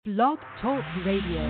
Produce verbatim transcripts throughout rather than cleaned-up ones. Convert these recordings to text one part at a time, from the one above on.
Blog Talk Radio.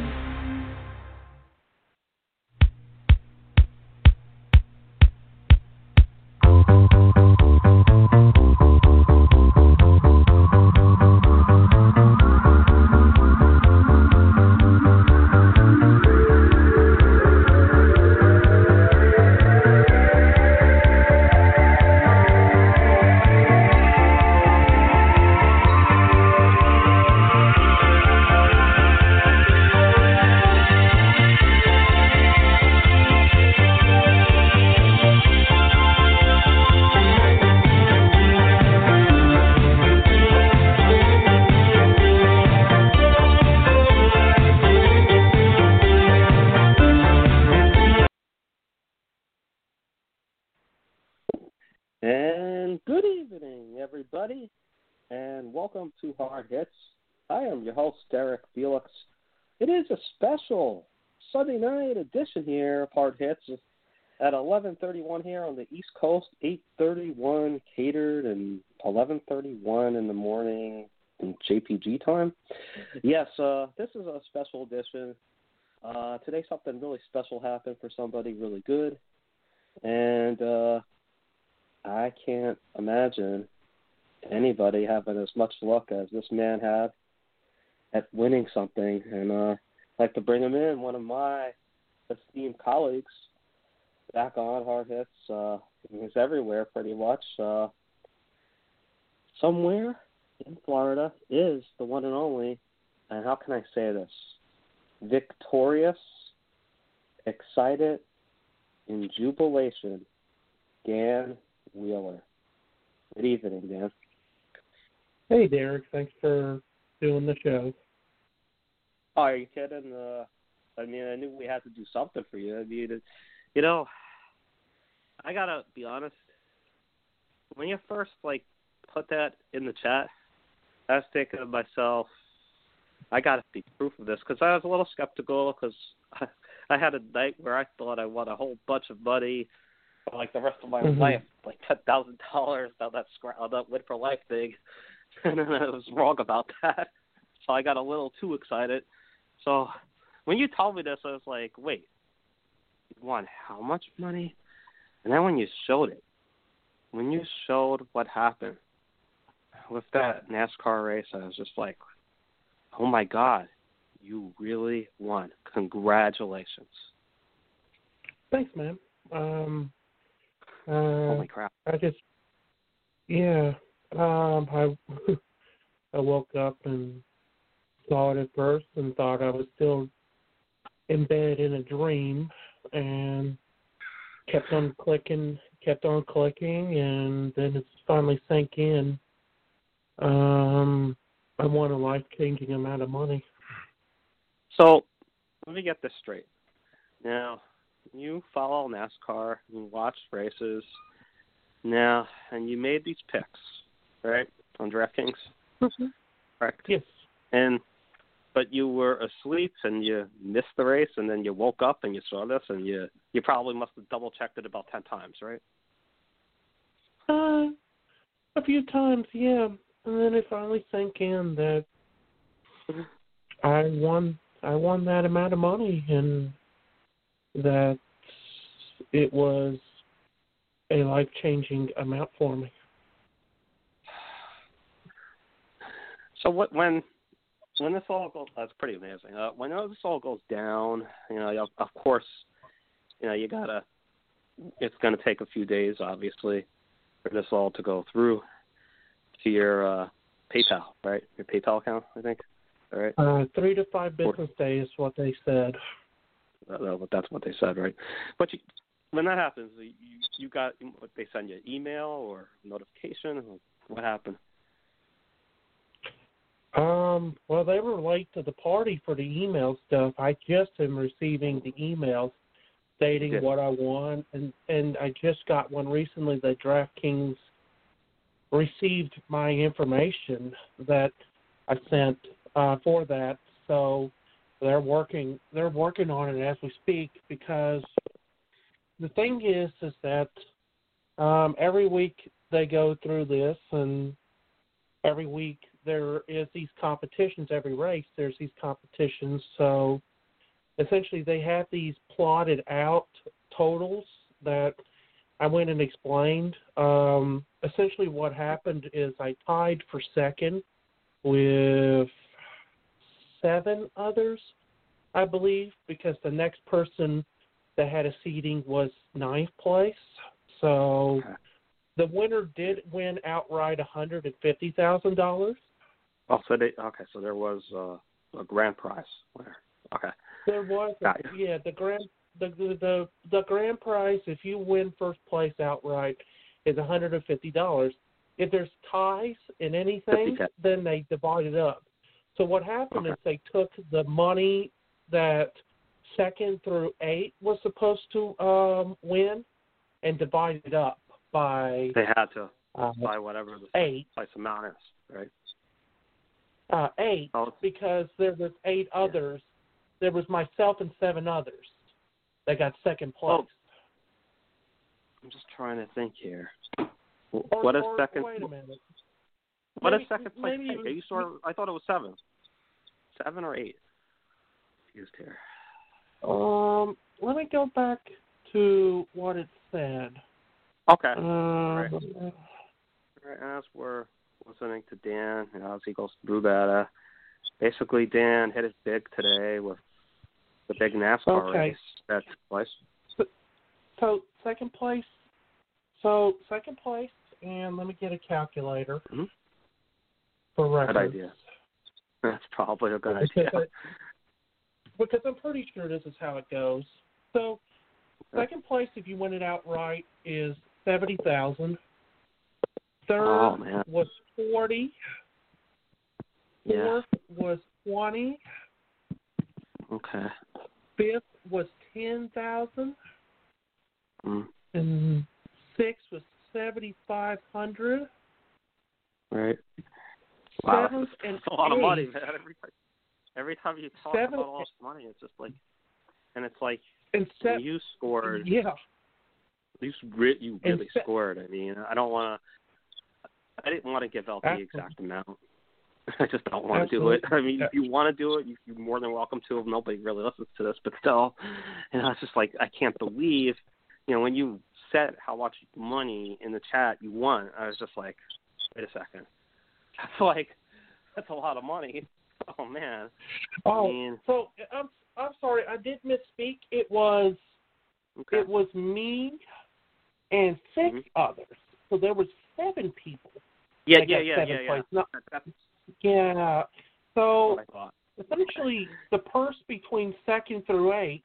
And good evening, everybody, and welcome to Hard Hits. I am your host, Derek Felix. It is a special Sunday night edition here of Hard Hits at eleven thirty-one here on the East Coast, eight thirty-one catered, and eleven thirty-one in the morning in J P G time. Yes, uh, this is a special edition. Uh, today something really special happened for somebody really good, and uh, I can't imagine anybody having as much luck as this man had at winning something. And uh, I'd like to bring him in, one of my esteemed colleagues, back on Hard Hits. Uh, he's everywhere pretty much. Uh, somewhere in Florida is the one and only, and how can I say this, victorious, excited, in jubilation, Dan Wheeler. Good evening, Dan. Hey, Derek. Thanks for doing the show. Oh, are you kidding? Uh, I mean, I knew we had to do something for you. I mean, it, you know, I gotta be honest. When you first like put that in the chat, I was thinking to myself, I gotta see proof of this, because I was a little skeptical, because I, I had a night where I thought I won a whole bunch of money. For like the rest of my mm-hmm. life, like ten thousand dollars on that scra- on that win for life thing, and then I was wrong about that. So I got a little too excited. So when you told me this, I was like, "Wait, you won how much money?" And then when you showed it, when you showed what happened with that NASCAR race, I was just like, "Oh my God, you really won! Congratulations!" Thanks, man. Um. Uh, Holy crap! I just, yeah, um, I, I woke up and saw it at first and thought I was still in bed in a dream, and kept on clicking, kept on clicking, and then it finally sank in. Um, I won a life-changing amount of money. So, let me get this straight. Now, you follow NASCAR, you watch races, now, and you made these picks, right, on DraftKings, mm-hmm. correct? Yes. And, but you were asleep and you missed the race, and then you woke up and you saw this, and you, you probably must have double-checked it about ten times, right? Uh, a few times, yeah. And then it finally sank in that I won, I won that amount of money, and that it was a life-changing amount for me. So what when when this all goes, that's pretty amazing. Uh, when this all goes down, you know, of course, you know, you gotta. It's going to take a few days, obviously, for this all to go through to your uh, PayPal, right? Your PayPal account, I think. All right. Uh, three to five business or, days, what they said. That's what they said, right? But you, when that happens, you you got they send you an email or notification. What happened? Um. Well, they were late to the party for the email stuff. I just am receiving the emails stating what I want, and and I just got one recently that DraftKings received my information that I sent uh, for that. So they're working they're working on it as we speak, because the thing is is that um, every week they go through this, and every week there is these competitions every race. There's these competitions, so essentially they have these plotted out totals that I went and explained. Um, essentially, what happened is I tied for second with seven others, I believe, because the next person that had a seeding was ninth place. So okay. the winner did win outright one hundred fifty thousand dollars. Oh, so they okay. So there was uh, a grand prize winner. Okay. There was, a, yeah, the grand the, the the grand prize. If you win first place outright, is one hundred and fifty dollars. If there's ties in anything, fifty K. then they divide it up. So what happened Okay. is they took the money that second through eight was supposed to um, win and divided it up by They had to uh, buy whatever the eight. price amount is, right? Uh, eight, Oh. because there was eight Yeah. others. There was myself and seven others that got second place. Oh. I'm just trying to think here. Or, What is or, second? Wait a minute. What maybe, is second place? maybe, Are you sure? I thought it was seven. Seven or eight? Confused here. Um, let me go back to what it said. Okay. Um, right. Right. As we're listening to Dan, you know, as he goes through that, uh, basically Dan hit it big today with the big NASCAR Okay. race that took place. So, so second place. So second place, and let me get a calculator Mm-hmm. for records. Good idea. That's probably a good Because, idea. I, because I'm pretty sure this is how it goes. So second place, if you win it outright, is seventy thousand. Third Oh, man. was forty. Yeah. Fourth was twenty. Okay. Fifth was ten thousand, Mm. and sixth was seventy five hundred. Right. Wow, Seventh that's and a lot of money, eighth. man. Every time, every time you talk Seventh about all this money, it's just like, and it's like And when se- you scored. yeah. You re- you And really se- scored. I mean, I don't want to. I didn't want to give out the Absolutely. exact amount. I just don't want to do it. I mean, if you want to do it, you- you're more than welcome to. Nobody really listens to this, but still, you know, it's just like I can't believe, you know, when you said how much money in the chat you won, I was just like, wait a second, that's like that's a lot of money. Oh man. Oh, I mean, so I'm I'm sorry, I did misspeak. It was okay. it was me and six Mhm. others. So there was seven people. Yeah, that yeah, got yeah, seventh yeah, yeah. place. No, That- That's yeah. So what I thought. essentially, the purse between second through eight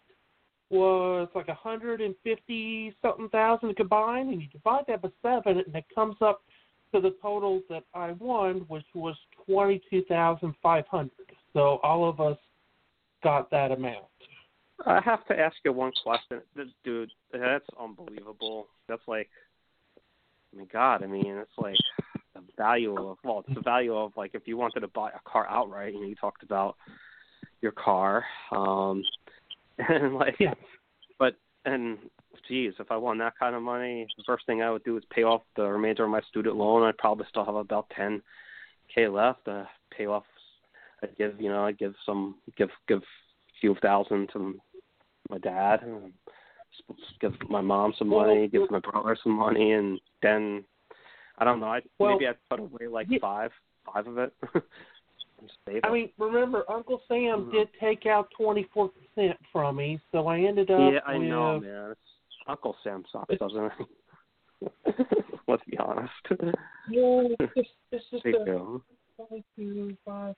was like a hundred and fifty something thousand combined, and you divide that by seven, and it comes up to the total that I won, which was twenty two thousand five hundred. So all of us got that amount. I have to ask you one question. This dude, that's unbelievable. That's like, I mean, God, I mean, it's like the value of, well, it's the value of, like, if you wanted to buy a car outright, you know, you talked about your car, um, and, like, Yeah. but, and, geez, if I won that kind of money, the first thing I would do is pay off the remainder of my student loan. I'd probably still have about ten K left to pay off. I'd give, you know, I'd give some, give, give a few thousand to my dad, and give my mom some money, Well, give my brother some money, and then I don't know. I Well, maybe I'd put away like yeah. five, five of it. And save I it. mean, remember, Uncle Sam Mhm. did take out twenty-four percent from me, so I ended up yeah, I with... know, man. It's, Uncle Sam sucks, doesn't he? Let's be honest. Yeah, it's just, it's just They a, do. five, two, five.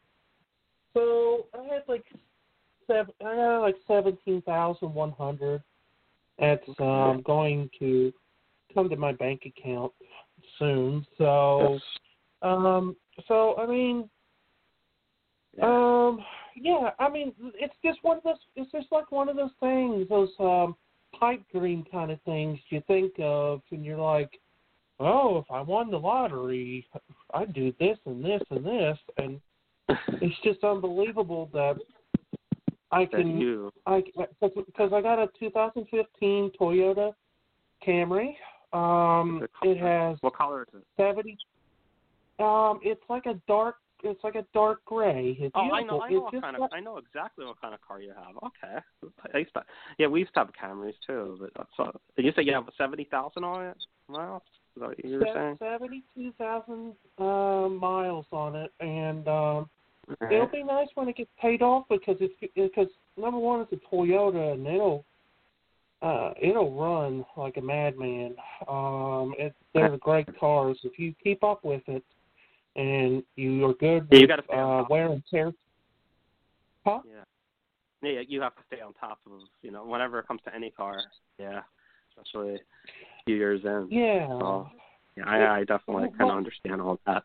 So I had like seven. I had like seventeen thousand one hundred. That's um, going to come to my bank account soon. So, um, so I mean, Yeah. um, yeah. I mean, it's just one of those. It's just like one of those things. Those um, pipe dream kind of things you think of, and you're like, oh, if I won the lottery, I'd do this and this and this, and it's just unbelievable that I That can, you. I because I got a two thousand fifteen Toyota Camry. Um, it has What color is it? seventy. Um, it's like a dark it's like a dark gray. It's oh, beautiful. I know, I know It's what just kind of, like, I know exactly what kind of car you have. Okay, I used to, yeah, we used to have Camrys too. But that's all. You said you have seventy thousand on it miles. Is that what you were saying? seventy-two thousand uh, miles on it, and um, Right. it'll be nice when it gets paid off because it's because number one, it's a Toyota, and it'll uh, it'll run like a madman. Um, it, they're great cars if you keep up with it, and you are good Yeah, you with got to stay on uh, top. wear and tear. Huh? Yeah. Yeah, you have to stay on top of, you know, whenever it comes to any car. Yeah, especially a few years in. Yeah. So, yeah, I, I definitely kind of understand all that.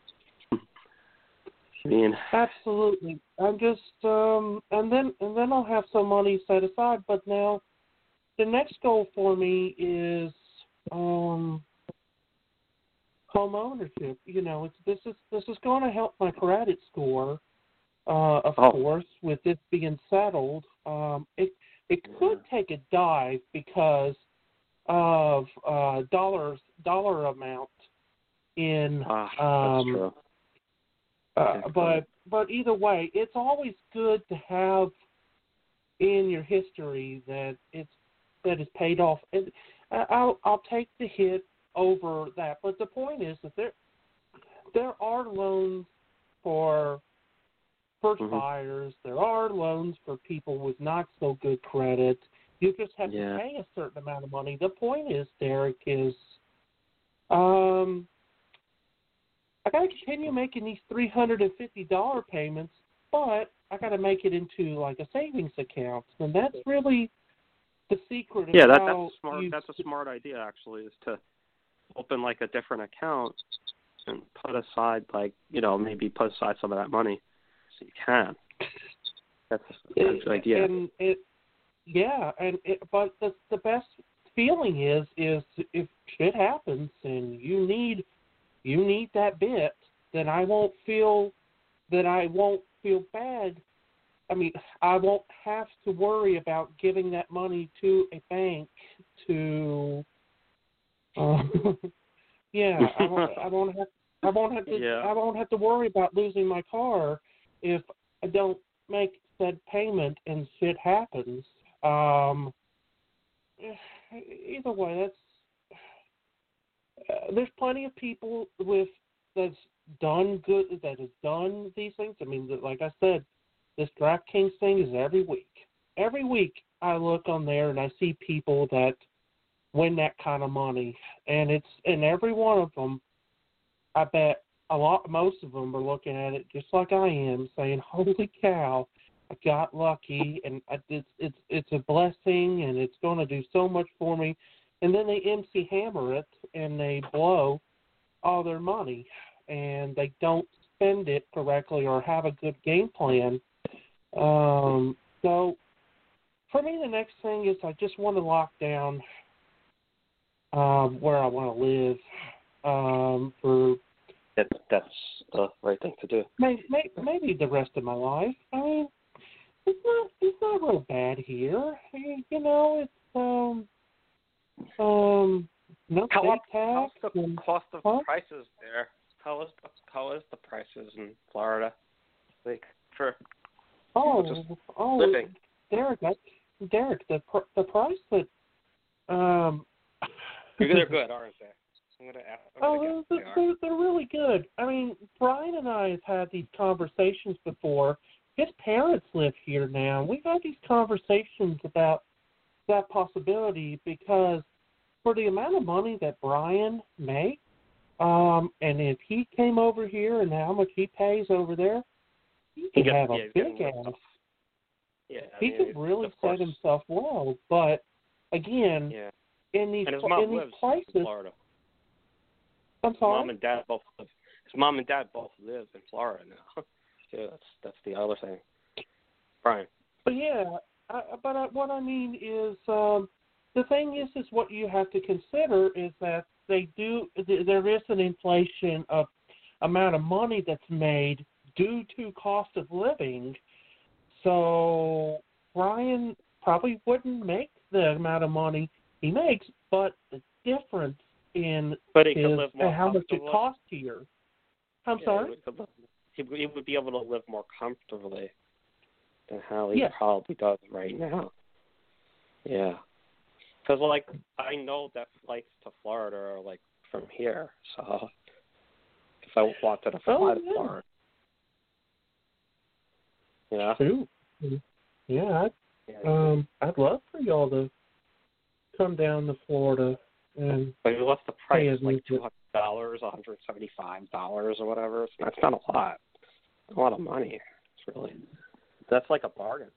I mean, absolutely. I'm just um, and then and then I'll have some money set aside. But now, the next goal for me is um, home ownership. You know, it's this is this is going to help my credit score. Uh, of oh. course, with this being settled, um, it it could take a dive because of uh, dollars dollar amount in. Ah, um, that's true. Uh, but but either way, it's always good to have in your history that it's that it's paid off. And I'll I'll take the hit over that. But the point is that there there are loans for first mm-hmm. buyers. There are loans for people with not so good credit. You just have yeah. to pay a certain amount of money. The point is, Derek, is um. I got to continue making these three hundred fifty dollars payments, but I got to make it into like a savings account, and that's really the secret. Of yeah, that, how that's smart. you... That's a smart idea, actually, is to open like a different account and put aside, like, you know, maybe put aside some of that money so you can. That's a good it, idea. And it, yeah, and it, but the the best feeling is is if shit happens and you need. You need that bit, then I won't feel that I won't feel bad. I mean, I won't have to worry about giving that money to a bank to. Uh, yeah, I won't. I won't have. I won't have to. Yeah. I won't have to worry about losing my car if I don't make said payment and shit happens. Um, either way, that's. Uh, there's plenty of people with that's done good that has done these things. I mean, like I said, this DraftKings thing is every week. Every week I look on there and I see people that win that kind of money, and it's and every one of them, I bet a lot, most of them are looking at it just like I am, saying, "Holy cow, I got lucky, and I, it's it's it's a blessing, and it's going to do so much for me." And then they M C Hammer it, and they blow all their money, and they don't spend it correctly or have a good game plan. Um, so for me, the next thing is I just want to lock down um, where I want to live um, for That, that's the right thing to do. maybe, maybe the rest of my life. I mean, it's not it's not real bad here. You know, it's um. Um, no How state how's tax. the and, cost of huh? prices there? How is the how is the prices in Florida? Like for oh, just oh, living. Derek, that's, Derek, the pr- the price that um. They're good, aren't they? I'm gonna ask. I'm gonna Oh, guess they're, they are. they're, they're really good. I mean, Brian and I have had these conversations before. His parents live here now. We've had these conversations about that possibility because for the amount of money that Brian makes, um, and if he came over here and how much he pays over there, he could He have gets, a yeah, big getting ass. Yeah, I He mean, could really of set course. himself well. But again, Yeah. in these And his mom in these lives places, in Florida. I'm His sorry. mom and dad both live. His mom and dad both live in Florida now. Yeah, that's that's the other thing. Brian. But yeah, I, but I, what I mean is, um, the thing is, is what you have to consider is that they do. There is an inflation of amount of money that's made due to cost of living. So Brian probably wouldn't make the amount of money he makes, but the difference in But he his could live more how much it comfortably. costs here. I'm Yeah, sorry. He could, live, he, he would be able to live more comfortably than how he yeah. probably does right now. Yeah. Because, like, I know that flights to Florida are, like, from here, so if I wanted to fly oh, to yeah. Florida. Yeah. Shoot. Yeah, I'd, yeah. um, I'd love for y'all to come down to Florida and But what's the price? pay a Like visit. two hundred dollars, one hundred seventy-five dollars or whatever? It's not, it's not a lot. It's a lot of money. It's really, that's like a bargain.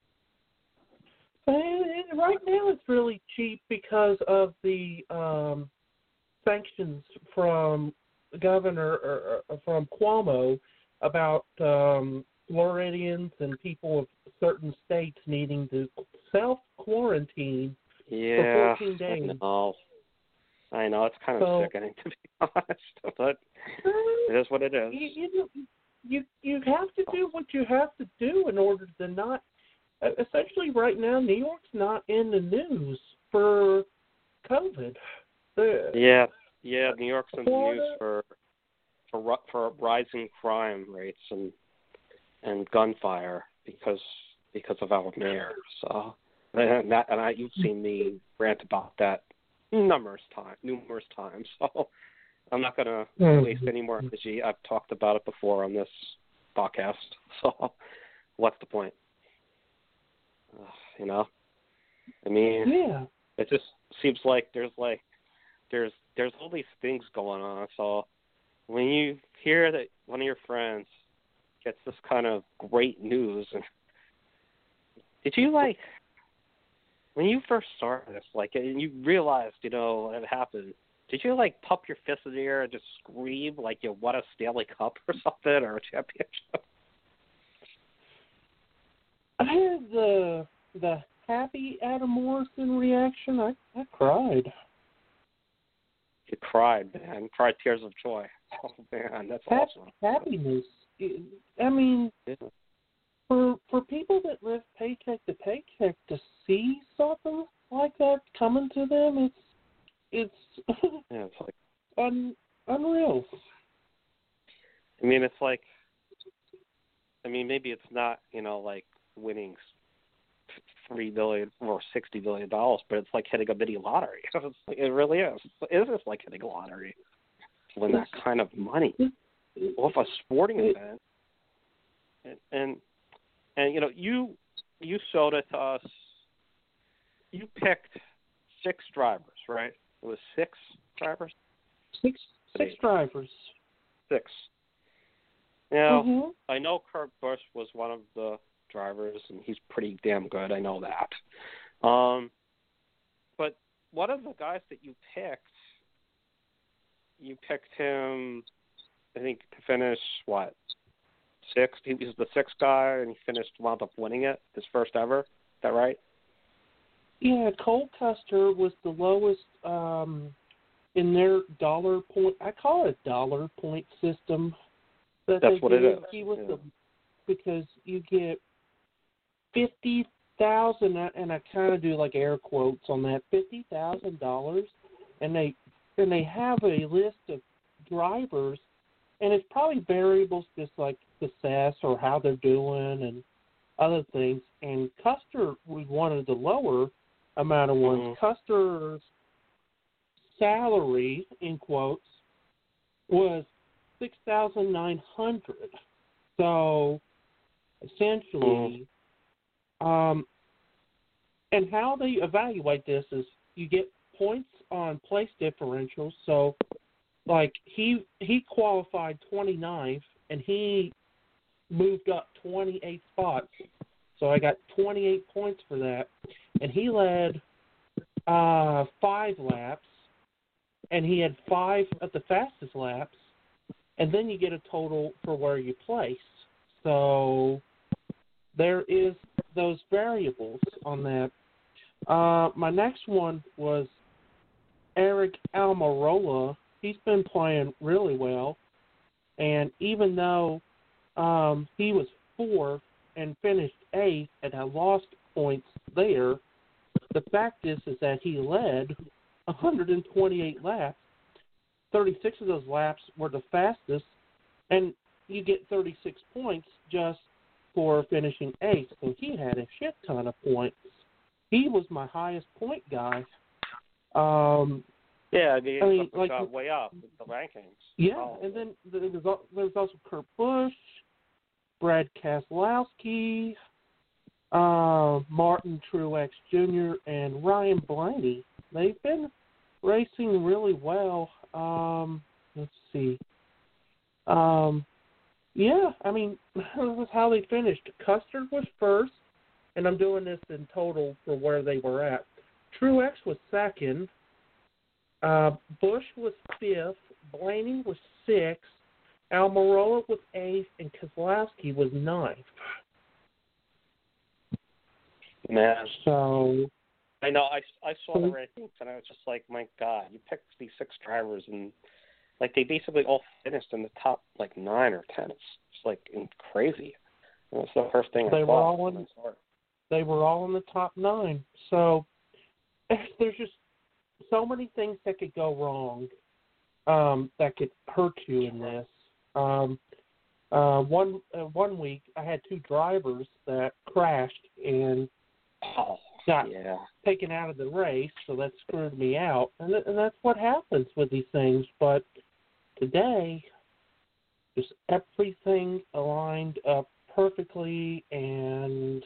And right now it's really cheap because of the um, sanctions from Governor or, or from Cuomo about um, Floridians and people of certain states needing to self-quarantine Yeah, for fourteen days. I know. I know. It's kind of So, sickening, to be honest, but it is what it is. You, you, you, you have to do what you have to do in order to not. Essentially, right now, New York's not in the news for COVID. The, Yeah, yeah. New York's in the Florida, news for for for rising crime rates and and gunfire because because of our mayor. So, and that and I, you've seen me rant about that numerous times, numerous times. So, I'm not going to mm-hmm. waste any more energy. I've talked about it before on this podcast. So, what's the point? Uh, you know, I mean, yeah. it just seems like there's like there's there's all these things going on. So when you hear that one of your friends gets this kind of great news, and did you like when you first started this, like, and you realized, you know, it happened? Did you like pump your fist in the air and just scream like you won a Stanley Cup or something or a championship? I had the the happy Adam Morrison reaction. I, I cried. You cried, man. Cried tears of joy. Oh, man, that's ha- awesome. Happiness. I mean, yeah. for for people that live paycheck to paycheck, to see something like that coming to them, it's it's yeah, it's like un, unreal. I mean, it's like, I mean, maybe it's not, you know, like winning three billion or sixty billion dollars, but it's like hitting a mini lottery. It really is. It is like hitting a lottery to win that kind of money off a sporting event. And, and and you know, you you showed it to us. You picked six drivers, right? It was six drivers. Six six drivers. Six. Now, mm-hmm. I know Kurt Busch was one of the drivers, and he's pretty damn good. I know that. Um, but one of the guys that you picked, you picked him, I think, to finish, what, sixth? He was the sixth guy, and he finished, wound up winning it, his first ever. Is that right? Yeah, Cole Custer was the lowest um, in their dollar point. I call it dollar point system. That That's they what did. it is. He was yeah. the because you get fifty thousand, and I kind of do like air quotes on that, fifty thousand dollars, and they and they have a list of drivers, and it's probably variables just like success or how they're doing and other things. And Custer was one of the lower amount of ones. Mm-hmm. Custer's salary, in quotes, was six thousand nine hundred. So essentially, mm-hmm. um, and how they evaluate this is you get points on place differentials. So, like he he qualified twenty-ninth, and he moved up twenty-eight spots. So I got twenty-eight points for that, and he led uh, five laps, and he had five of the fastest laps, and then you get a total for where you place. So there is those variables on that. Uh, my next one was Eric Almirola. He's been playing really well, and even though um, he was fourth and finished eighth and had lost points there, the fact is is that he led one hundred twenty-eight laps. thirty-six of those laps were the fastest, and you get thirty-six points just for finishing eighth. So he had a shit ton of points. He was my highest point guy. Um, yeah, the I mean, like, got way up with the rankings. Yeah, oh. and then there was, there was also Kurt Busch, Brad Keselowski, uh, Martin Truex Junior, and Ryan Blaney. They've been racing really well. Um, let's see. Um, yeah, I mean, this is how they finished. Custer was first, and I'm doing this in total for where they were at. Truex was second. Uh, Bush was fifth. Blaney was sixth. Almirola was eighth, and Keselowski was ninth. Man, so I know I, I saw the rankings and I was just like, my God, you picked these six drivers and like they basically all finished in the top like nine or ten. It's, it's like crazy. That's the first thing I they saw. Were all in, they were all in the top nine. So there's just so many things that could go wrong um, that could hurt you in this. Um, uh, one uh, one week I had two drivers that crashed and oh, got yeah. taken out of the race, so that screwed me out. And, th- and that's what happens with these things. But today, just everything aligned up perfectly, and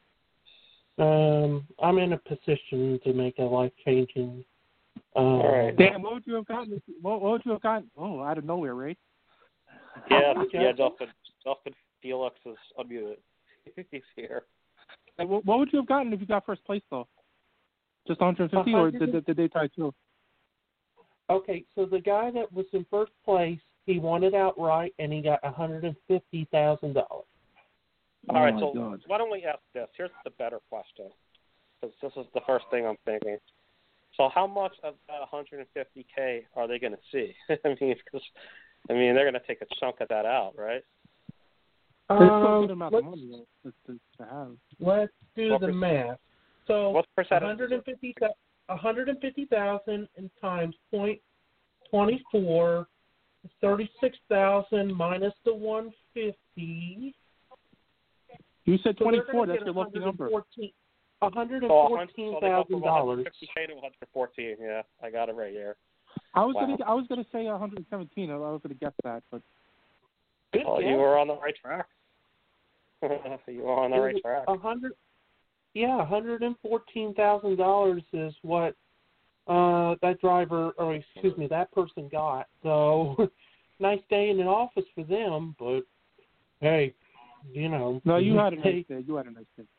um, I'm in a position to make a life-changing. Um, All right. Dan, what would you have gotten? If, what, what would you have gotten? Oh, out of nowhere, right? Yeah, yeah. Justin, Justin Felix is unmuted. He's here. And what, what would you have gotten if you got first place, though? Just one hundred fifty, or did, did, did they tie two? Okay, so the guy that was in first place, he won it outright, and he got one hundred fifty thousand dollars. All right, oh so God. why don't we ask this? Here's the better question, because this is the first thing I'm thinking. So how much of that one hundred fifty K are they going to see? I mean, because I mean they're going to take a chunk of that out, right? It's still a Um, good amount of money though, to, to, to have. Let's do What the per- math. So What percentage? one hundred fifty thousand in times point twenty-four, thirty-six thousand minus the one hundred fifty. You said So twenty-four. That's your lucky number. one hundred Oh, fourteen thousand dollars. one hundred fifty K to one hundred fourteen. Yeah, I got it right here. I was Wow. gonna. I was gonna say one hundred seventeen. I was gonna guess that, but Good Oh, guess. you were on the right track. you were on the right track. A hundred, yeah, one hundred and fourteen thousand dollars is what uh, that driver, or excuse me, that person got. So, nice day in the office for them, but hey, you know. no, you had a nice they, day. You had a nice day.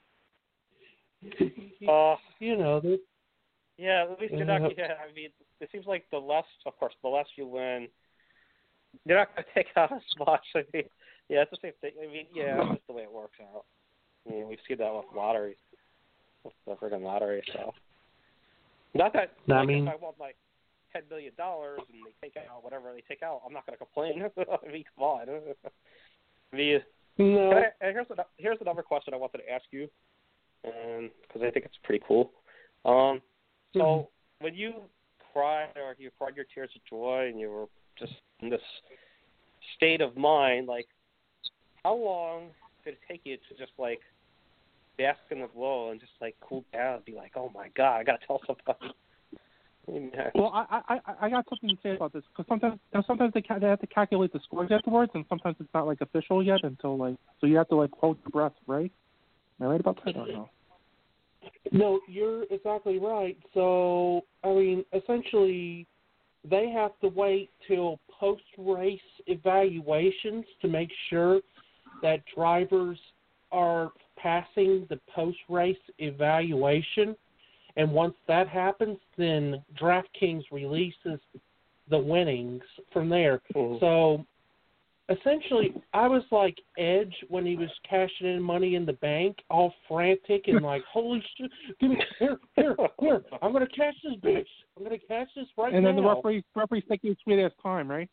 Uh, you know, they, yeah, at least you're not. Uh, Yeah, I mean, it seems like the less, of course, the less you win, you're not going to take out as much. I mean, yeah, it's the same thing. I mean, yeah, that's just the way it works out. I mean, we've seen that with lottery, with the friggin' lottery. So, not that. I like, mean, if I want like ten million dollars and they take out whatever they take out, I'm not going to complain. I mean, come on. I mean, no. can I, and here's another, here's another question I wanted to ask you, and because I think it's pretty cool. Um, so Mm-hmm. when you cried or you cried your tears of joy and you were just in this state of mind, like how long did it take you to just like bask in the glow and just like cool down and be like, oh my God, I got to tell somebody. Yeah. Well, I, I I got something to say about this because sometimes sometimes they ca- they have to calculate the scores afterwards, and sometimes it's not like official yet until like so you have to like hold your breath, right? Am I right about that or no? No, you're exactly right. So, I mean, essentially, they have to wait till post-race evaluations to make sure that drivers are passing the post-race evaluation. And once that happens, then DraftKings releases the winnings from there. Mm-hmm. So, essentially, I was like Edge when he was cashing in money in the bank, all frantic and like, holy shit, give me, here, here, here, I'm going to cash this bitch. I'm going to cash this right and now. then the referee referee's taking sweet ass time, right?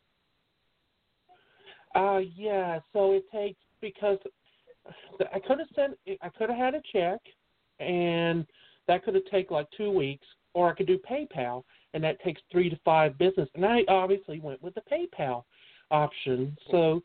Uh, yeah, so it takes, because I could have sent, I could have had a check, and that could have taken like two weeks, or I could do PayPal, and that takes three to five business. And I obviously went with the PayPal option. So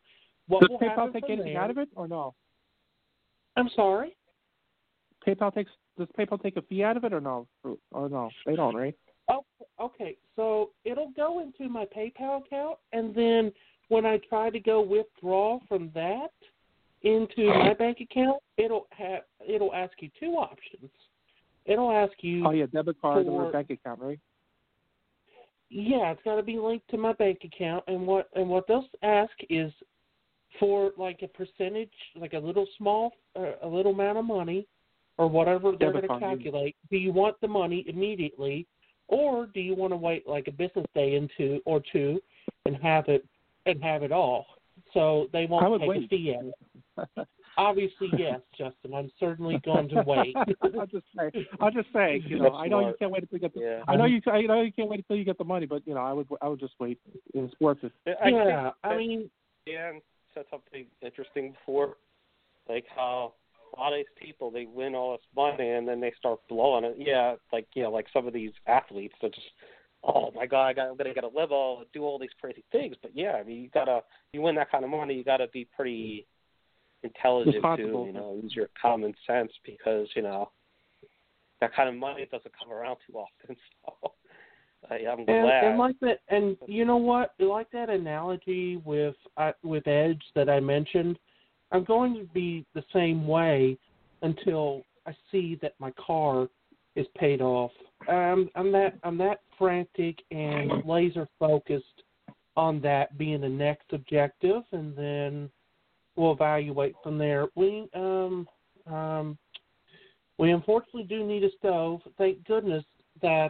what Does will PayPal happen take from anything there, out of it or no? I'm sorry? PayPal takes does PayPal take a fee out of it or no? Or, or no, they don't, right? Oh, okay. So it'll go into my PayPal account, and then when I try to go withdraw from that into my bank account, it'll have it'll ask you two options. It'll ask you. Oh yeah, debit card for, or bank account, right? Yeah, it's got to be linked to my bank account, and what and what they'll ask is for like a percentage, like a little small, uh, a little amount of money, or whatever they're going to calculate. Do you want the money immediately, or do you want to wait like a business day into or two and have it and have it all? So they won't I would take wait. a fee at it. Obviously, yes, Justin. I'm certainly going to wait. I'll just say, I'll just say, you know, I know you can't wait until you get the, yeah. I know you, I know you can't wait until you get the money, but you know, I would, I would just wait. It's worth it. I yeah, think I mean, Dan said something interesting before, like how a lot of these people, they win all this money and then they start blowing it. Yeah, like you know, like some of these athletes that just, oh my God, I got, I'm gonna get a live all, do all these crazy things. But yeah, I mean, you gotta, you win that kind of money, you gotta be pretty intelligent too, you know, use your common sense because you know that kind of money doesn't come around too often. So I, I'm glad. And, and like that, and you know what? Like that analogy with uh, with Edge that I mentioned, I'm going to be the same way until I see that my car is paid off. Um, I'm that I'm that frantic and laser focused on that being the next objective, and then we'll evaluate from there. We um um we unfortunately do need a stove. Thank goodness that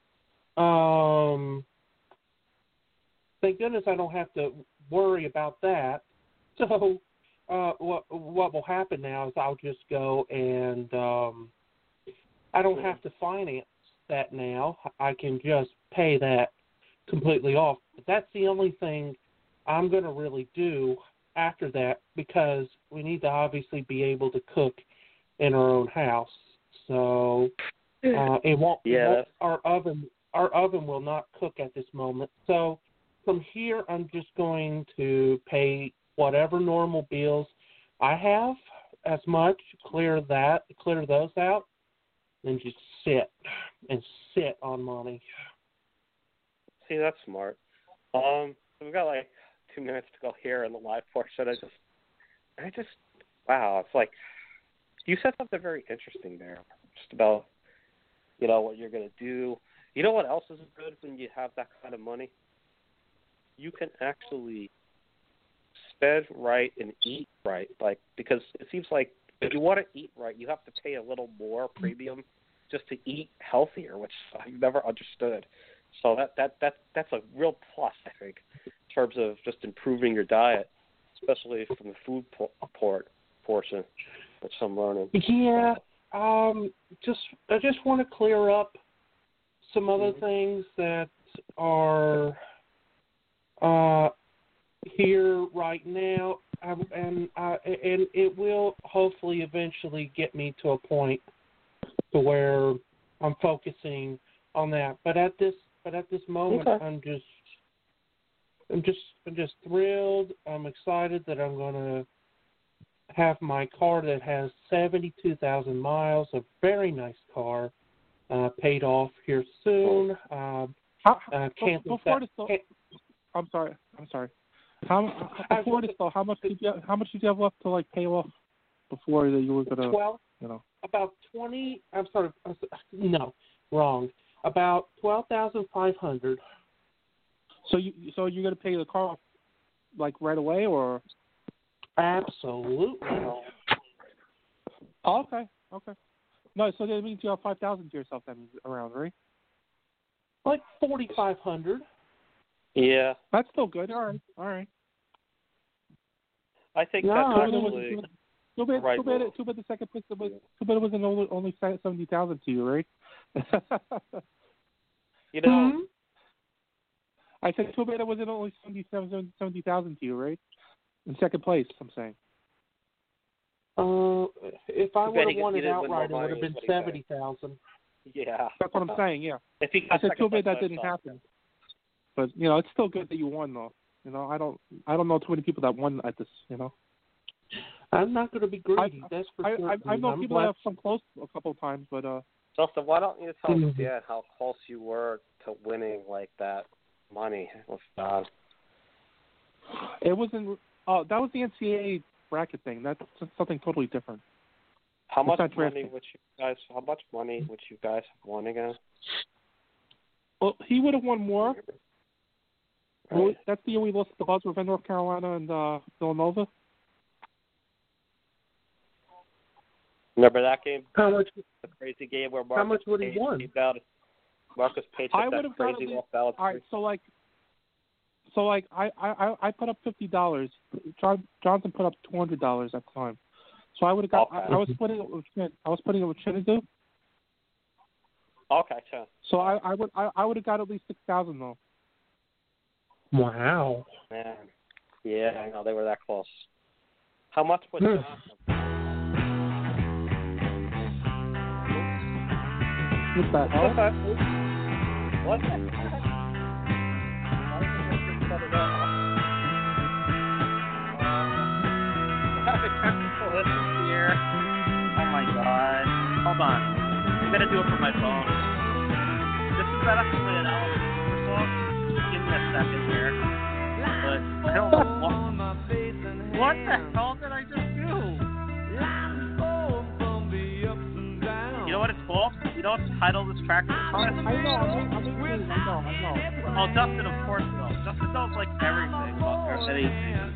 um thank goodness I don't have to worry about that. So uh what what will happen now is I'll just go and um I don't have to finance that now. I can just pay that completely off. But that's the only thing I'm going to really do after that, because we need to obviously be able to cook in our own house. So uh, it won't. Yeah. It won't our oven. Our oven will not cook at this moment. So from here, I'm just going to pay whatever normal bills I have as much, clear that, clear those out, and just sit and sit on money. See, that's smart. Um, we've got like two minutes to go here in the live portion. I just, I just, wow, it's like you said something very interesting there, just about, you know, what you're gonna do. You know what else is good when you have that kind of money? You can actually spend right and eat right, like because it seems like if you want to eat right, you have to pay a little more premium just to eat healthier, which I've never understood. So that that that that's a real plus, I think, in terms of just improving your diet, especially from the food por- port portion, which I'm learning. Yeah, um, just I just want to clear up some other Mm-hmm. things that are uh, here right now, um, and uh, and it will hopefully eventually get me to a point to where I'm focusing on that. But at this but at this moment, Okay. I'm just I'm just I'm just thrilled. I'm excited that I'm going to have my car that has seventy-two thousand miles, a very nice car, uh, paid off here soon. Uh, How, uh, be- before this, though, I'm sorry. I'm sorry. How before this though? How much did you how much did you have left to like pay off before that you were gonna? Twelve. You know. About twenty. I'm sorry. No, wrong. About twelve thousand five hundred. So you so you're gonna pay the car off like right away or? Absolutely. Oh, okay. Okay. No, so that means you have five thousand to yourself then around, right? Like forty five hundred. Yeah, That's still good. All right. All right. I think No, that's I Too bad, it actually was, too bad, right too bad, move. too bad the second place was, too bad it wasn't only, only seventy thousand to you, right? You know, Hmm? I said too bad it wasn't only seventy-seven, seventy thousand to you, right? In second place, I'm saying. Uh, if I Too bad would he- have won he it didn't win more outright, it would money have is been what he said. seventy thousand. yeah. That's what I'm saying. Yeah. If he I got said second too bad place, that didn't I thought- happen. But you know, it's still good that you won, though. You know, I don't I don't know too many people that won at this. You know. I'm not going to be greedy. I, that's for I, certain. I, I know I'm people glad- that have come close a couple of times, but uh. Justin, why don't you tell Mhm. Dan how close you were to winning like that money with God? It wasn't. Oh, that was the N C A A bracket thing. That's something totally different. How It's much not money drafting. would you guys? How much money would you guys have won again? Well, he would have won more. Right. That's the year we lost the buzzer of North Carolina and uh, Villanova. Remember that game? How much? The crazy game where Marcus How much would he Page won? beat out- Marcus Page I hit would that have got at crazy least- off balance. All right, so like, so like, I I I put up fifty dollars. John Johnson put up two hundred dollars at the time. So I would have got. Okay. I, I was splitting it with Chin. I was splitting it with Chinadu. Okay, sure. So I I would I, I would have got at least six thousand though. Wow. Man. Yeah, I know they were that close. How much would Hmm. Johnson? What the hell? What the heck? Why did you just shut it off? Uh, having technical issues here. Oh my god. Hold on. I'm gonna do it from my phone. This is actually an Alice Cooper song. Give me a second here. But I don't know what. What the hell did I just do? You know what it's called? You know what the title of this track is? I, I know. I'm, I'm eighteen. I know. I know. Oh, Justin, of course, knows. Justin knows like everything about or anything.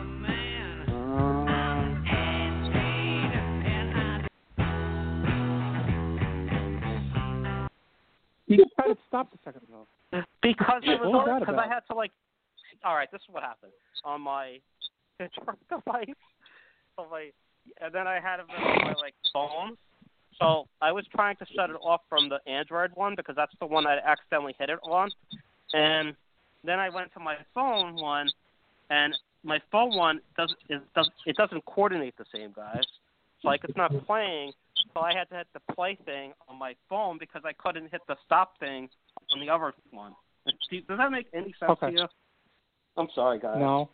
You just tried to stop a second ago. Because I What was was that because I about? had to like. All right, this is what happened on my picture device. On my, and then I had it on my like phone. So I was trying to shut it off from the Android one because that's the one I accidentally hit it on. And then I went to my phone one, and my phone one doesn't it does it doesn't coordinate the same, guys. It's like it's not playing. So I had to hit the play thing on my phone because I couldn't hit the stop thing on the other one. Does that make any sense Okay. to you? I'm sorry, guys. No.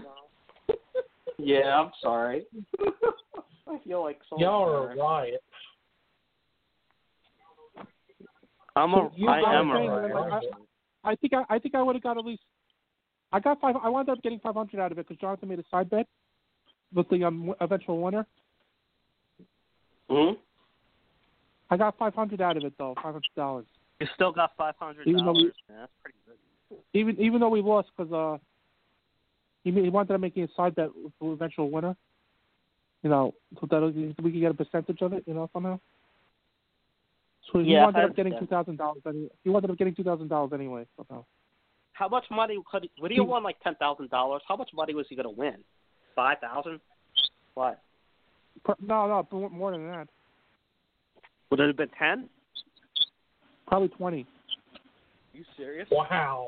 Yeah, I'm sorry. I feel like so. Y'all are a riot. I'm a. You I guys am are a. saying, riot. like, I think I, I think I would have got at least. I got five. I wound up getting five hundred out of it because Jonathan made a side bet with the um, eventual winner. Hmm. I got five hundred out of it though, five hundred dollars. You still got five hundred Even though we- dollars. That's pretty good. Even even though we lost because uh, he he wanted to make a side bet with the eventual winner. You know, so that we could get a percentage of it. You know, somehow. So he Yeah, wound I up getting two understand. thousand dollars. He wound up getting two thousand dollars anyway. Somehow. How much money could he? Would he have won like ten thousand dollars? How much money was he going to win? Five thousand? What? Per- No, no, more than that. Would it have been ten? Probably twenty. Are you serious? Wow.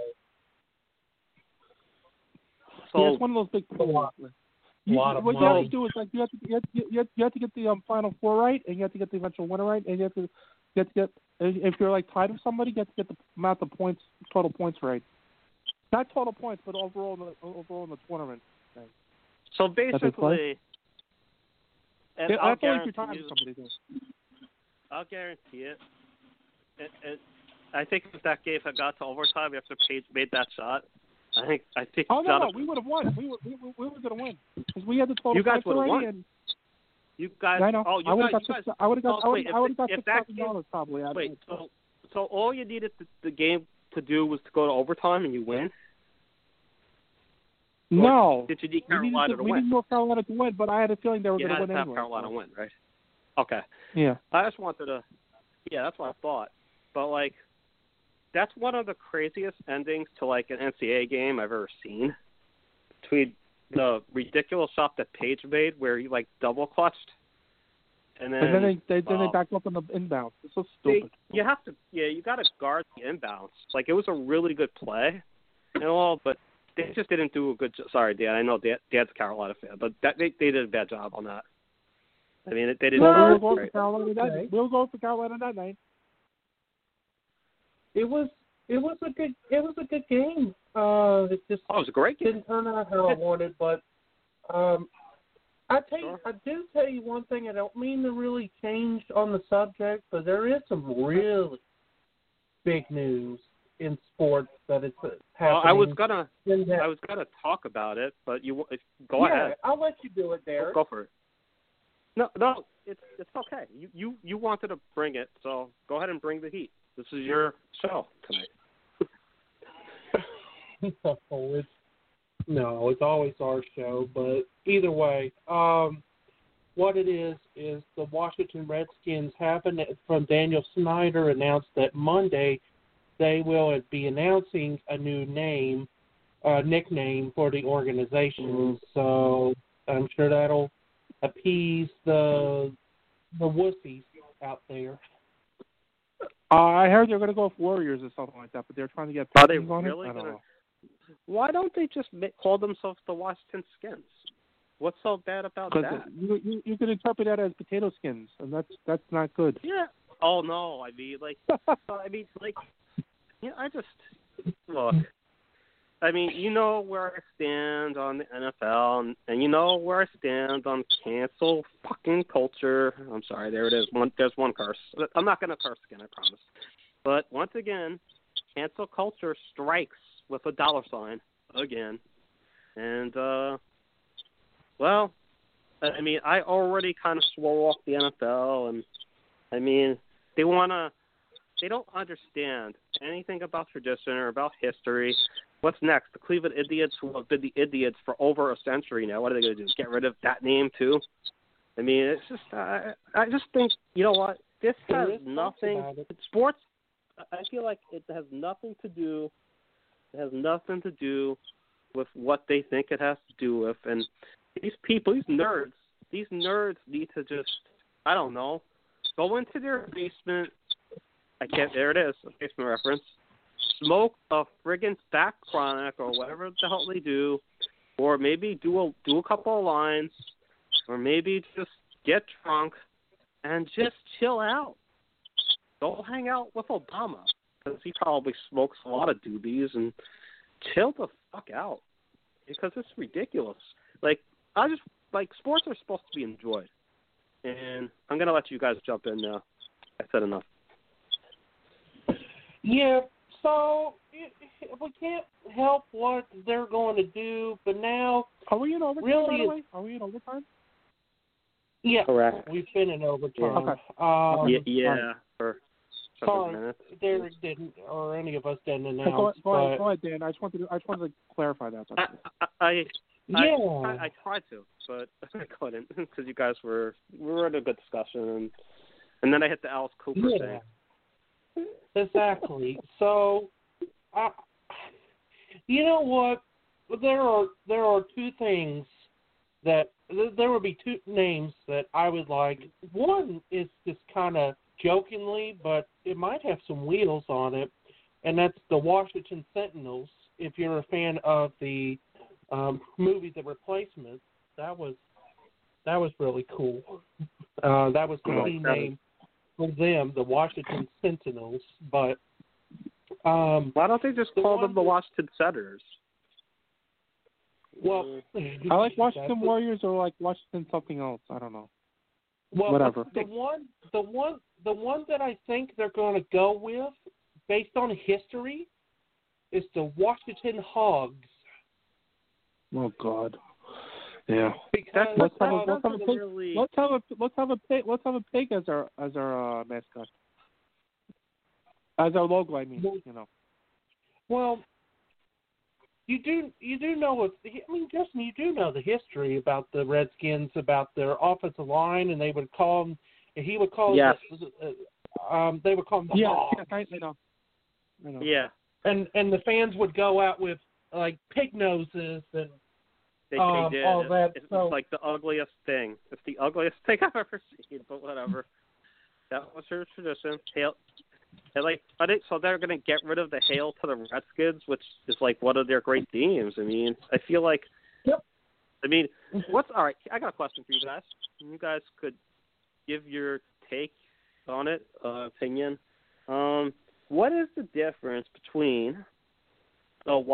So Yeah, it's one of those big A lot, You, lot of what you have money. to do is like you have to you have to, you have, you have to get the um, final four right, and you have to get the eventual winner right, and you have to you have to get if you're like tied with somebody, you have to get the amount of points, total points right. Not total points, but overall in the overall in the tournament. So they play? basically, and Yeah, I'll that's only if guarantee you're tied you, with somebody. Too. I'll guarantee it. It, it. I think if that game had got to overtime after Page made that shot, I think I think Oh no, no, Jonathan- we would have won. We were we, were- we were going to win because we had the total You guys points would've already. won. And you guys. I know. Oh, you I would have guys. got you six. guys I would have got. oh, I wait, would I would have got if six that thousand game- dollars probably. out of Wait, it. so so all you needed the, the game to do was to go to overtime and you win? No. Did you need We needed, Carolina to, to we win? needed North Carolina to win, but I had a feeling they were You going to had win to have anyway. Carolina so. win, right? Okay. Yeah. I just wanted to. Yeah, that's what I thought. But like, that's one of the craziest endings to like an N C A A game I've ever seen. Between the ridiculous shot that Page made, where he like double clutched, and then And then they, they then uh, they backed up on the inbound. It's so they- stupid. you have to, yeah, you got to guard the inbounds. Like it was a really good play, and all, but they just didn't do a good. jo- Sorry, Dan. I know Dan, Dan's a Carolina fan, but that, they they did a bad job on that. I mean, they didn't. Well, we do were it going great. for Carolina that Okay. night. We were going for Carolina that night. It was it was a good it was a good game. Uh, it just Oh, it was a great game. didn't turn out how I wanted, but um, I tell you, Sure. I do tell you one thing. I don't mean to really change on the subject, but there is some really big news in sports that it's uh, happening. Well, I was gonna in that- I was gonna talk about it, but you if, go yeah, ahead. I'll let you do it, Derek. Go for it. No, no, it's it's okay. You you you wanted to bring it, so go ahead and bring the heat. This is your show tonight. no, it's no, it's always our show. But either way, um, what it is is the Washington Redskins happened from Daniel Snyder announced that Monday they will be announcing a new name, uh, nickname for the organization. Mm-hmm. So I'm sure that'll appease the the wussies out there. Uh, I heard they're going to go with Warriors or something like that, but they're trying to get Are they Pistons on really it. I don't gonna? know. Why don't they just make, call themselves the Washington Skins? What's so bad about Because that? you, you you can interpret that as potato skins, and that's that's not good. Yeah. Oh no, I mean like, I mean like, yeah. I just look. I mean, you know where I stand on the N F L, and, and you know where I stand on cancel fucking culture. I'm sorry, there it is. One, there's one curse. I'm not going to curse again, I promise. But once again, cancel culture strikes with a dollar sign again. And, uh, well, I mean, I already kind of swore off the N F L, and, I mean, they want to, they don't understand anything about tradition or about history. What's next? The Cleveland Indians, who have been the Indians for over a century now, what are they going to do? Get rid of that name too? I mean, it's just I, I just think, you know what? This has nothing. Sports, I feel like it has nothing to do. It has nothing to do with what they think it has to do with. And these people, these nerds, these nerds need to just, I don't know, go into their basement. I can't. There it is, a basement reference. Smoke a friggin' Stack Chronic or whatever the hell they do, or maybe do a do a couple of lines, or maybe just get drunk and just chill out. Go hang out with Obama, because he probably smokes a lot of doobies, and chill the fuck out, because it's ridiculous. Like I just like sports are supposed to be enjoyed, and I'm gonna let you guys jump in now. I said enough. Yeah. So it, we can't help what they're going to do, but now Are we in overtime, really by the way? Are we in overtime? yeah, Correct. we've been in overtime. Yeah. Okay. Um, yeah, yeah, for several sorry, minutes. Derek didn't, or any of us didn't Hey, announce. go, go, but, ahead, go ahead, Dan. I just wanted to I just wanted to clarify that. I, I, I, yeah, I, I tried to, but I couldn't because you guys were we were in a good discussion, and and then I hit the Alice Cooper yeah, thing. exactly. So, I, you know what? There are there are two things that there would be two names that I would like. One is just kind of jokingly, but it might have some wheels on it, and that's the Washington Sentinels. If you're a fan of the um, movie The Replacement, that was that was really cool. Uh, that was the Oh, team that was- name for them, the Washington Sentinels. But um, Why don't they just the call one them the that- Washington Senators? well, I like Washington that's- Warriors or like Washington something else. I don't know. Well, Whatever. The one, the one, the one that I think they're going to go with, based on history, is the Washington Hogs. Oh God. Yeah. Because Let's have a uh, let's have a doesn't pig. really- Let's have a let's have a pig. Let's have a pig as our as our uh, mascot. As our logo, I mean. You know. well, you do you do know what I mean, Justin. You do know the history about the Redskins, about their offensive line, and they would call them. He would call Yes. them. Uh, um, they would call them the Yeah. Hogs. Yeah. I, I know. I know. Yeah, And and the fans would go out with like pig noses and. they, Um, they did. all that, It's so- like the ugliest thing. It's the ugliest thing I've ever seen, but whatever. That was their tradition. Hail, and like, I think so. They're gonna get rid of the "Hail to the Redskins," which is like one of their great themes. I mean, I feel like. Yep. I mean, what's all right? I got a question for you guys. You guys could give your take on it, uh, opinion. Um, what is the difference between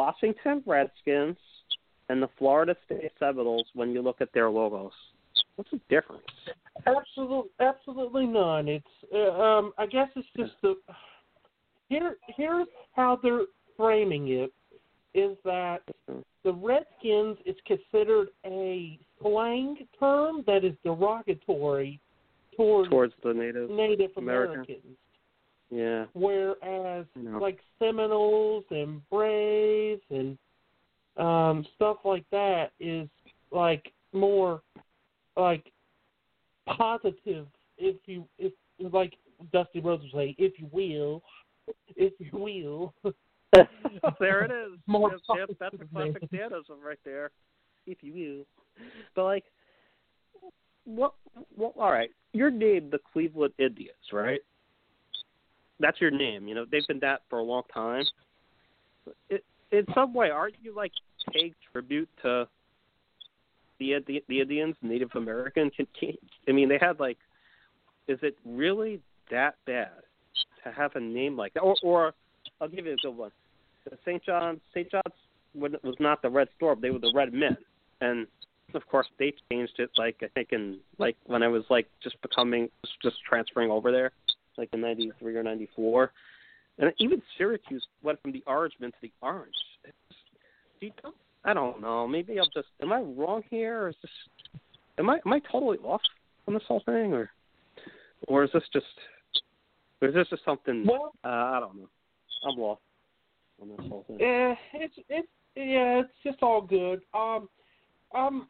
Washington Redskins and the Florida State Seminoles when you look at their logos? What's the difference? Absolutely, absolutely none. It's uh, um, I guess it's just the here. Here's how they're framing it: is that the Redskins is considered a slang term that is derogatory towards, towards the Native Native American. Americans. Yeah. Whereas No. like Seminoles and Braves and um, stuff like that is like more like positive, if you if like Dusty Rhodes would say, if you will, if you will. There it is. More Yep, yep, that's a classic Danism right there. If you will. But like, what? Well, all right. You're named the Cleveland Indians, right? That's your name. You know, they've been that for a long time. It, in some way, aren't you like paying tribute to the the, the Indians, Native Americans? Can, can, I mean, they had like, is it really that bad to have a name like that? Or, or I'll give you a good one. Saint John's, Saint John's was not the Red Storm; they were the Red Men, and of course they changed it. Like I think in like when I was like just becoming, just transferring over there, like in ninety-three or ninety-four, and even Syracuse went from the Orangemen to the Orange. Do you don't, I don't know. Maybe I'm just. Am I wrong here, or is this? Am I am I totally off on this whole thing, or or is this just? Or is this just something? Well, uh, I don't know. I'm lost. On this whole thing. Yeah, it's it's yeah, it's just all good. Um, um,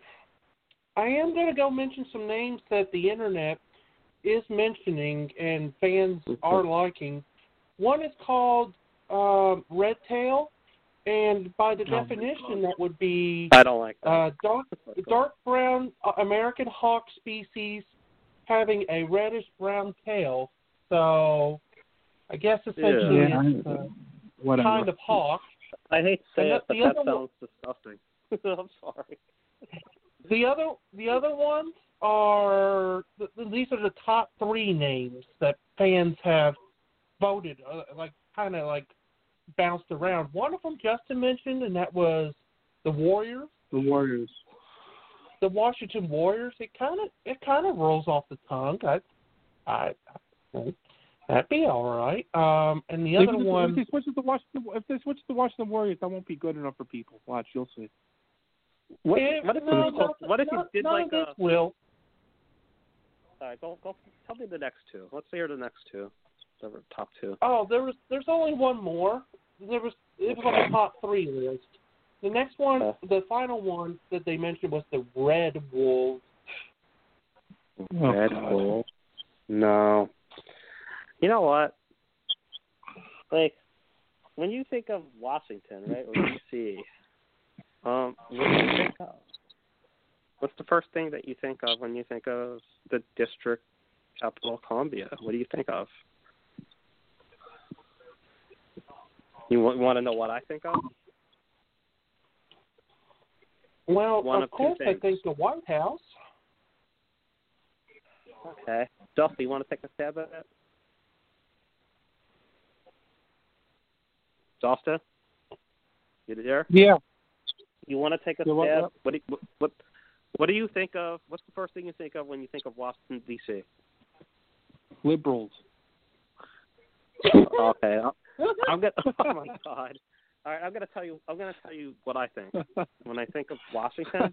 I am going to go mention some names that the internet is mentioning and fans mm-hmm. are liking. One is called um, Red Tail, and by the oh, definition, that would be I don't like that. Uh, dark dark brown uh, American hawk species having a reddish brown tail. So, I guess essentially yeah. it's. Uh, Whatever. Kind of hawk. I hate to say and it, but the that other sounds disgusting. I'm sorry. The other, the other ones are these are the top three names that fans have voted, uh, like kind of like bounced around. One of them Justin mentioned, and that was the Warriors. The Warriors. The Washington Warriors. It kind of it kind of rolls off the tongue. I, I, I That'd be all right. Um, and the other if, one, if they switch to the Washington, if they switch to the Washington Warriors, that won't be good enough for people. Watch, you'll see. What, if, what if, no, you, no, what if no, you did none like of this a? will. All right, go go. Tell me the next two. Let's hear the next two. The top two. Oh, there was. There's only one more. There was. It was on the top three list. The next one, Uh, the final one that they mentioned was the Red Wolves. Red God. Bull. No. You know what? Like, when you think of Washington, right, or D C, um, what do you think of? What's the first thing that you think of when you think of the district capital of Columbia? What do you think of? You want, want to know what I think of? Well, One of, of two course, I things. think the White House. Okay. Dusty, you want to take a stab at it? Dustin? You there? Yeah. You want to take a Yeah, what- stab? what- What do, you, what, what do you think of? What's the first thing you think of when you think of Washington, D C? Liberals. Okay. I'm gonna. Oh my God. All right. I'm gonna tell you. I'm gonna tell you what I think when I think of Washington.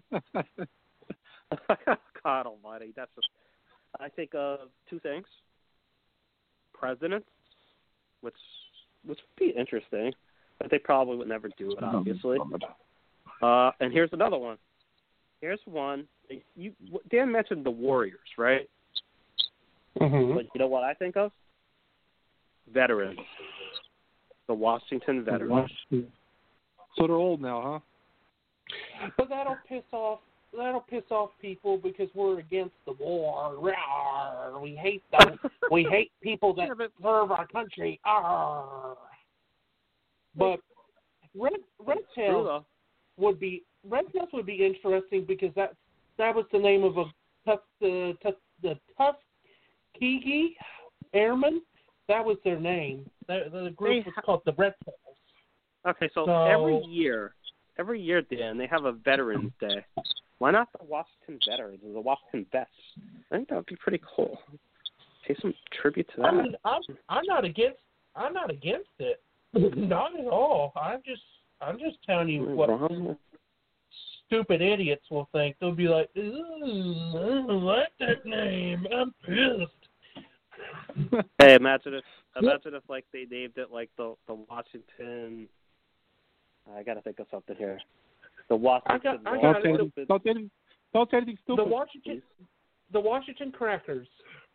God Almighty. That's just. I think of two things. Presidents, which which would be interesting, but they probably would never do it, obviously. Uh, and here's another one. Here's one. You Dan mentioned the Warriors, right? Mm-hmm. But you know what I think of? Veterans. The Washington Veterans. So they're old now, huh? But that'll piss off. That'll piss off people because we're against the war. Rawr. We hate them. We hate people that Yeah, but- serve our country. Arr. But Red Red True, Tails though. would be Red Tails would be interesting because that that was the name of a tough the tough the Tuskegee Airmen. That was their name. The, the group They was ha- called the Red Tails. Okay, so, So- every year, every year, Dan, they have a Veterans Day. Why not the Washington Veterans or the Washington Vets? I think that would be pretty cool. Pay some tribute to that. I mean, I'm I'm not against I'm not against it. Not at all. I'm just I'm just telling you what Wrong? stupid idiots will think. They'll be like, ooh, I don't like that name. I'm pissed. Hey, imagine if imagine if like they named it like the the Washington. I gotta think of something here. The Washington. I got- I Don't got say, it. anything, don't, say anything, don't say anything The stupid. Washington the Washington Crackers.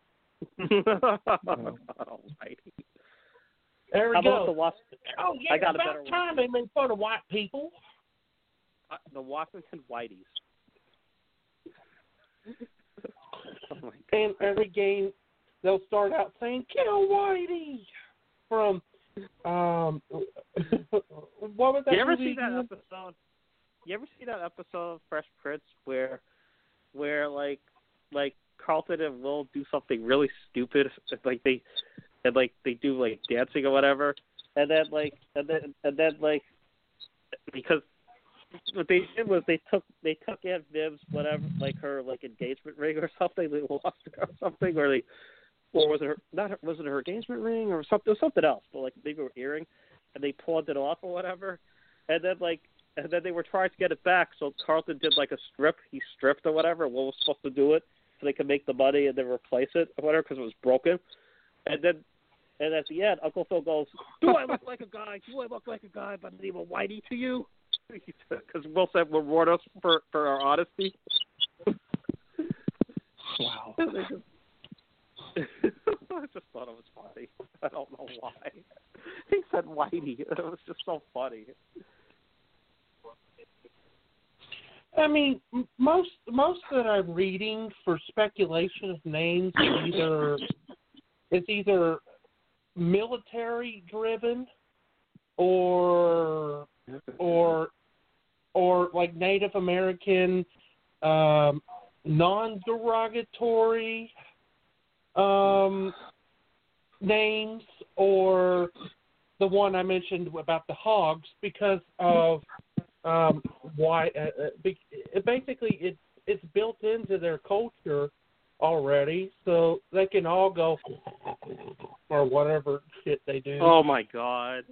Alrighty. There we How go. about the Was- oh yeah, I got a about better time they made fun of white people. uh, the Washington Whiteys? Oh my God. And every game they'll start out saying "Kill Whitey" from um what was that You ever movie see that again? episode? You ever see that episode of Fresh Prince where, where like, like Carlton and Will do something really stupid, like they, and like they do like dancing or whatever, and then like, and then and then like, because what they did was they took they took Aunt Viv's whatever, like her like engagement ring or something, they lost it or something, or they, or was it her not her, was it her engagement ring or something, something else, but like maybe her earring, and they pawned it off or whatever, and then like. And then they were trying to get it back, so Carlton did like a strip. He stripped or whatever. Will was supposed to do it so they could make the money and then replace it or whatever because it was broken. And then, and at the end, Uncle Phil goes, "Do I look like a guy? Do I look like a guy by the name of Whitey to you?" Because Will said, "Reward us for for our honesty." Wow. I just, I just thought it was funny. I don't know why. He said Whitey. It was just so funny. I mean, m- most most that I'm reading for speculation of names is either is either military driven or or or like Native American um, non-derogatory um, names, or the one I mentioned about the hogs because of um, why. Uh, uh, be, basically, it's it's built into their culture already, so they can all go or whatever shit they do. Oh my God.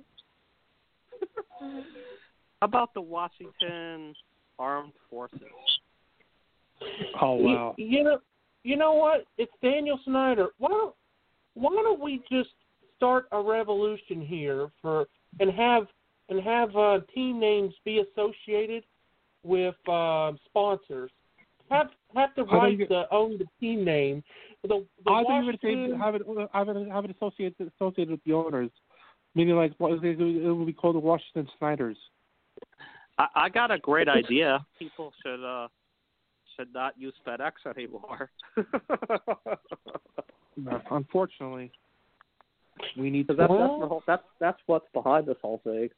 How about the Washington Armed Forces? Oh wow. You, you know, you know what? It's Daniel Snyder. Why don't Why don't we just start a revolution here for and have and have uh, team names be associated with uh, sponsors? Have have the I right think- to own the team name. The, the I think you would say Washington- have it have it have it associated associated with the owners, meaning like what is it, it would be called the Washington Snyders. I, I got a great idea. People should uh should not use FedEx anymore. Unfortunately, we need to. That's, that's, Well- the whole, that's that's what's behind this whole thing.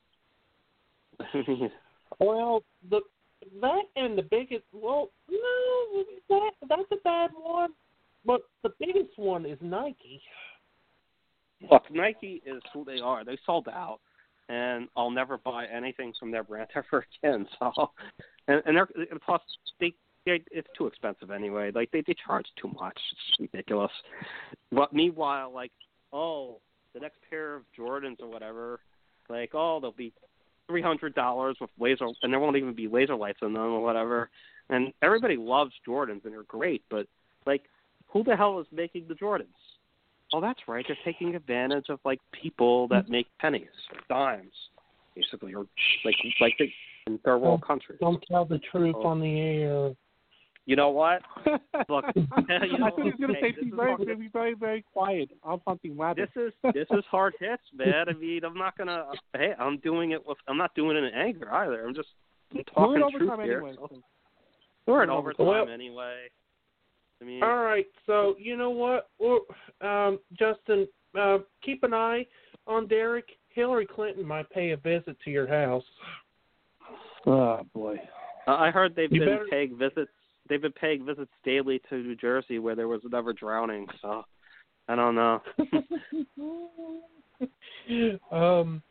Well, the that and the biggest. Well, no, that that's a bad one. But the biggest one is Nike. Look, Nike is who they are. They sold out, and I'll never buy anything from their brand ever again. So, and, and they're and plus they, they it's too expensive anyway. Like they, they charge too much. It's ridiculous. But meanwhile, like oh, the next pair of Jordans or whatever, like oh they'll be three hundred dollars with laser, and there won't even be laser lights in them or whatever. And everybody loves Jordans, and they're great. But like, who the hell is making the Jordans? Oh, that's right. They're taking advantage of like people that make pennies or dimes, basically, or like like they, in third world countries. Don't tell the truth Oh. on the air. You know what? Look, you know, I think he's going to hey, say this he's is very, hard- be very, very quiet. I'm something rabbit. This is this is hard hits, man. I mean, I'm not gonna. Hey, I'm doing it with. I'm not doing it in anger either. I'm just I'm talking We're in truth overtime here. anyway. so- so- We're in Well- overtime anyway. I mean, All right, so you know what, well, um, Justin, uh, keep an eye on Derek. Hillary Clinton might pay a visit to your house. Oh boy. Uh, I heard they've You been better- paying visits. They've been paying visits daily to New Jersey, where there was never drowning. So, I don't know. um,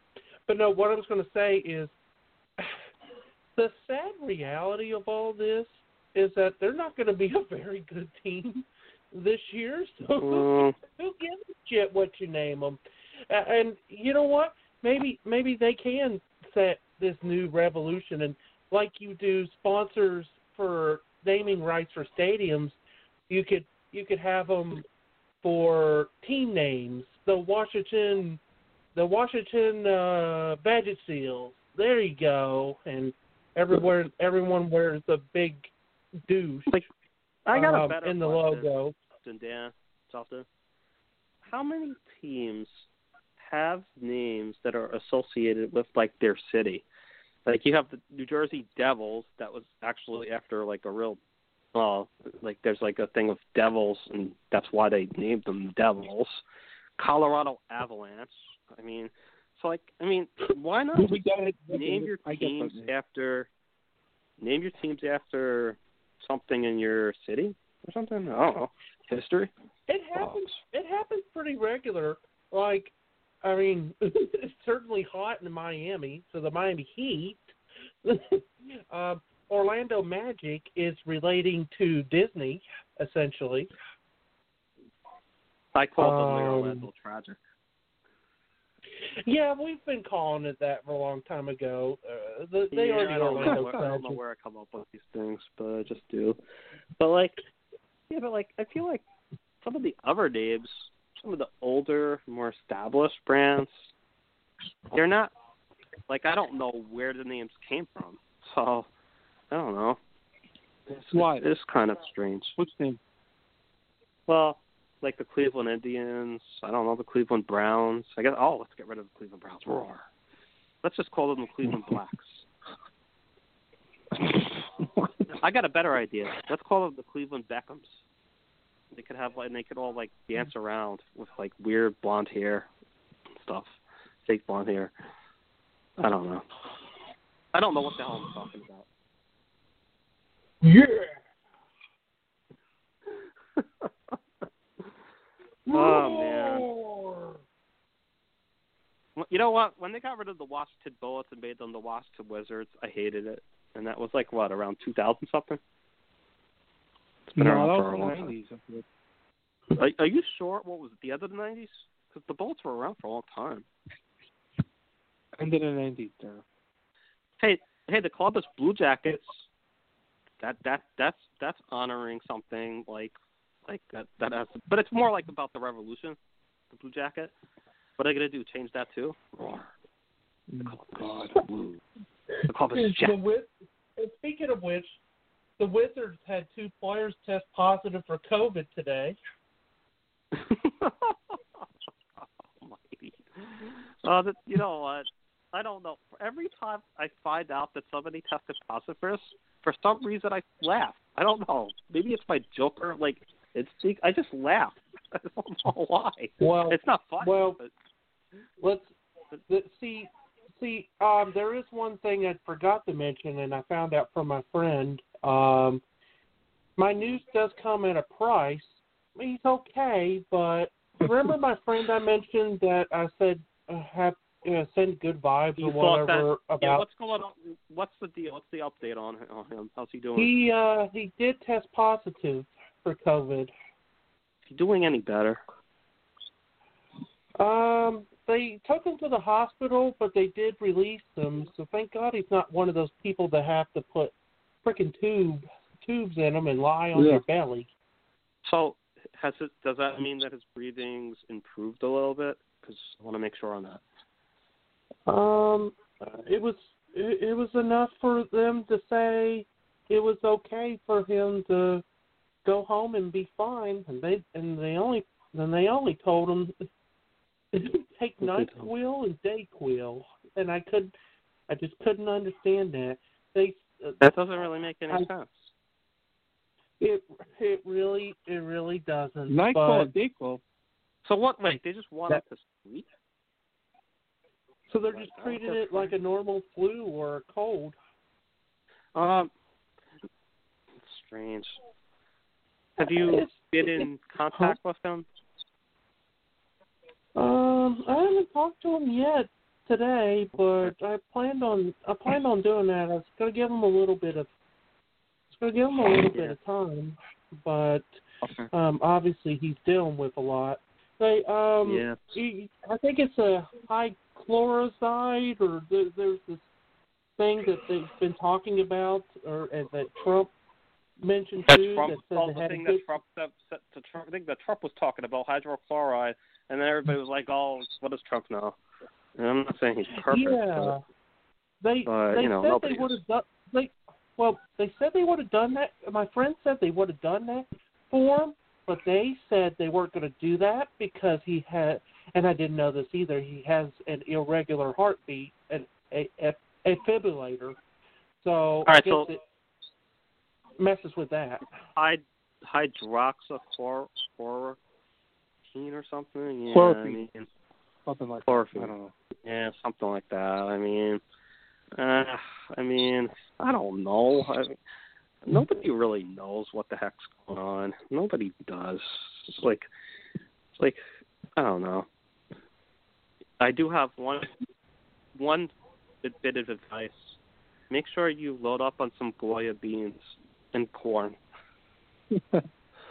but no, what I was going to say is the sad reality of all this is that they're not going to be a very good team this year. So Mm. who gives a shit what you name them? Uh, and you know what? Maybe maybe they can set this new revolution, and like you do sponsors for naming rights for stadiums, you could you could have them for team names. The Washington, the Washington uh, Badger Seals. There you go, and everywhere everyone wears a big douche. Like, I got a um, better in the question logo. than Dan, Justin. How many teams have names that are associated with like their city? Like you have the New Jersey Devils, that was actually after like a real, uh, like there's like a thing of devils, and that's why they named them Devils. Colorado Avalanche. I mean, so like, I mean, why not We got it. name your I get teams that. after, name your teams after something in your city or something? I don't know. History. It happens. It happens pretty regular. Like, I mean, it's certainly hot in Miami, so the Miami Heat. uh, Orlando Magic is relating to Disney, essentially. I called them the Um, Orlando Tragic. Yeah, we've been calling it that for a long time ago. Uh, the, they yeah, are the I don't, know Orlando where, I don't know Tragic. where I come up with these things, but I just do. But like, yeah, but like, I feel like some of the other names, some of the older, more established brands, they're not, like, I don't know where the names came from. So, I don't know. It's, Why? It's kind of strange. Which name? Well, like the Cleveland Indians, I don't know, the Cleveland Browns. I guess, oh, let's get rid of the Cleveland Browns. Roar. Let's just call them the Cleveland Blacks. I got a better idea. Let's call them the Cleveland Beckhams. They could have, like, and they could all like dance around with like weird blonde hair and stuff, fake blonde hair. I don't know. I don't know what the hell I'm talking about. Yeah. Oh man. Well, you know what? When they got rid of the Washington Bullets and made them the Washington Wizards, I hated it. And that was like what, around two thousand something? It's been No, around that for was a in the long time. nineties. Are, are you sure? What was it? The end of the nineties? Because the Bullets were around for a long time. Ended in the nineties, there. Hey, hey, the Columbus Blue Jackets. That that that's that's honoring something like like that that has. But it's more like about the revolution, the Blue Jacket. What are they gonna do? Change that too? Roar. The Columbus Blue. The Columbus The Jacket. Wiz- and speaking of which, the Wizards had two players test positive for COVID today. Almighty. Uh, that, you know what? I don't know. Every time I find out that somebody tested positive for this, for some reason I laugh. I don't know. Maybe it's my Joker, like, instinct. I just laugh. I don't know why. Well, It's not funny. well, but, let's let's see. See, um, there is one thing I forgot to mention, and I found out from my friend. Um, my news does come at a price. He's okay, but remember my friend I mentioned that I said uh, have you know, send good vibes you or thought whatever that, about. yeah, what's going on? What's the deal? What's the update on, on him? How's he doing? He uh he did test positive for COVID. Is he doing any better? Um, they took him to the hospital, but they did release him. So thank God he's not one of those people that have to put freaking tube tubes in them and lie on Yeah. their belly. So, has it? Does that mean that his breathing's improved a little bit? Because I want to make sure on that. Um, it was it, it was enough for them to say it was okay for him to go home and be fine, and they and they only then they only told him take NyQuil and DayQuil, and I could I just couldn't understand that. They uh, That doesn't really make any I- sense. it it really it really doesn't. NyQuil, but, DayQuil. So what? Wait, they just want That- him to sleep? so they're just treating it like a normal flu or a cold. Um, it's strange. Have you It's- been in contact with him? Um, I haven't talked to him yet today, but I planned on I planned on doing that. I was going to give him a little bit of I was going to give him a little Yeah. bit of time, but Okay. um, obviously he's dealing with a lot. They um, Yeah. he, I think it's a high chloroside, or there, there's this thing that they've been talking about, or and that Trump mentioned That too. Trump, that said oh, they the had thing a that good, Trump, that, that, that Trump, I think that Trump was talking about hydrochloride, and then everybody was like, "Oh, what does Trump know?" And I'm not saying he's perfect, yeah. They but, they you know, said nobody they would is. have done they well they said they would have done that. My friend said they would have done that for him, but they said they weren't going to do that because he had, and I didn't know this either. He has an irregular heartbeat, an a, a, a defibrillator. So All I right, guess so it messes with that. hyd- hydroxychloroquine or something. Yeah, Chloroquine. I mean, Something like chloroquine. that. I don't know. Yeah, something like that. I mean, uh, I mean, I don't know. I mean, nobody really knows what the heck's going on. Nobody does. It's like, it's like, I don't know. I do have one, one bit of advice. Make sure you load up on some Goya beans and corn. And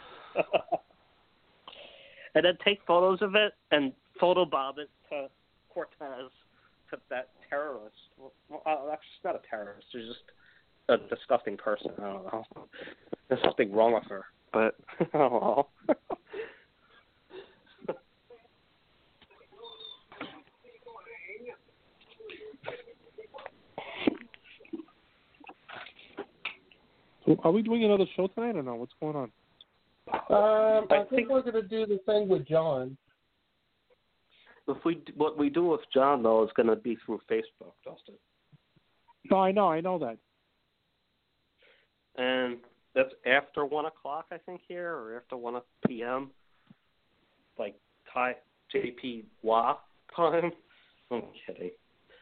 then take photos of it and photobob it to Cortez, to that terrorist. Well, uh, actually, she's not a terrorist. She's just a disgusting person. I don't know. There's something wrong with her, but I don't know. So are we doing another show tonight or no? What's going on? Um, I, I think, think- we're going to do the thing with John. If we what we do with John though is going to be through Facebook, Justin, No, I know, I know that. and that's after one o'clock, I think here, or after one p.m. Like Thai J P W A time. I'm kidding.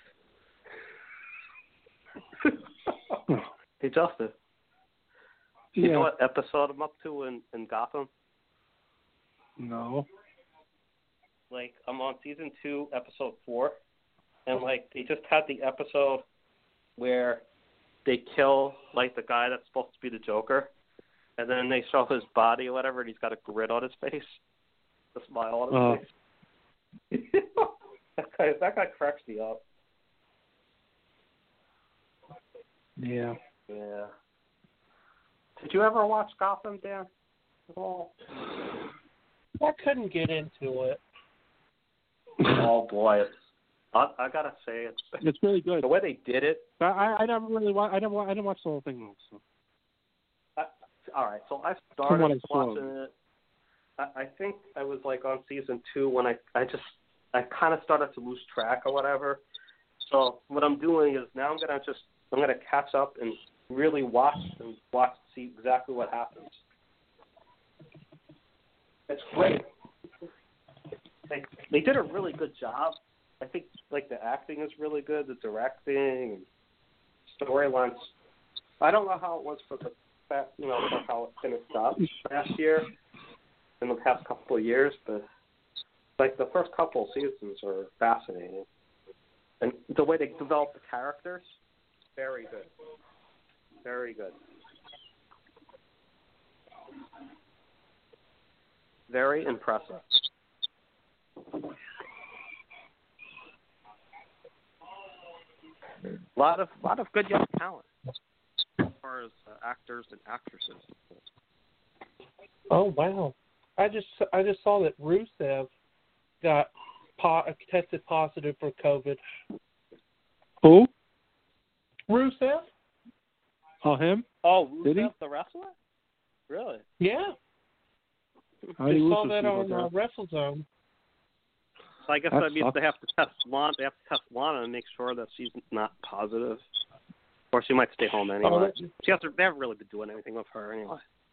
Hey Justin, Yeah. you know what episode I'm up to in, in Gotham? No. Like, I'm on season two, episode four, and, like, they just had the episode where they kill, like, the guy that's supposed to be the Joker, and then they show his body or whatever, and he's got a grin on his face, a smile on his face. that, guy, that guy cracks me up. Yeah. Yeah. Did you ever watch Gotham, Dan, at all? I couldn't get into it. Oh, boy. It's, I, I got to say, it's, It's really good. the way they did it. I, I, I never really wa- I never wa- I didn't watch the whole thing though. So. I, all right, so I From what started I saw. watching it. I, I think I was like on season two when I I just I kind of started to lose track or whatever. So what I'm doing is now I'm gonna just I'm gonna catch up and really watch and watch to see exactly what happens. It's great. They they did a really good job. I think like the acting is really good, the directing, storylines. I don't know how it was for the you know for how it finished up last year in the past couple of years, but like the first couple of seasons are fascinating, and the way they develop the characters, very good, very good, very impressive. A lot of lot of good young talent as far as uh, actors and actresses. Oh wow! I just I just saw that Rusev got po- tested positive for COVID. Who? Rusev? Oh, him? Oh, Did he? Rusev, the wrestler? Really? Yeah. How I do you saw lose that to on people, uh, WrestleZone. So I guess That that means sucks. they have to test Lana. They have to test Lana and make sure that she's not positive, or she might stay home anyway. Oh, that- she has to, they haven't really been doing anything with her anyway.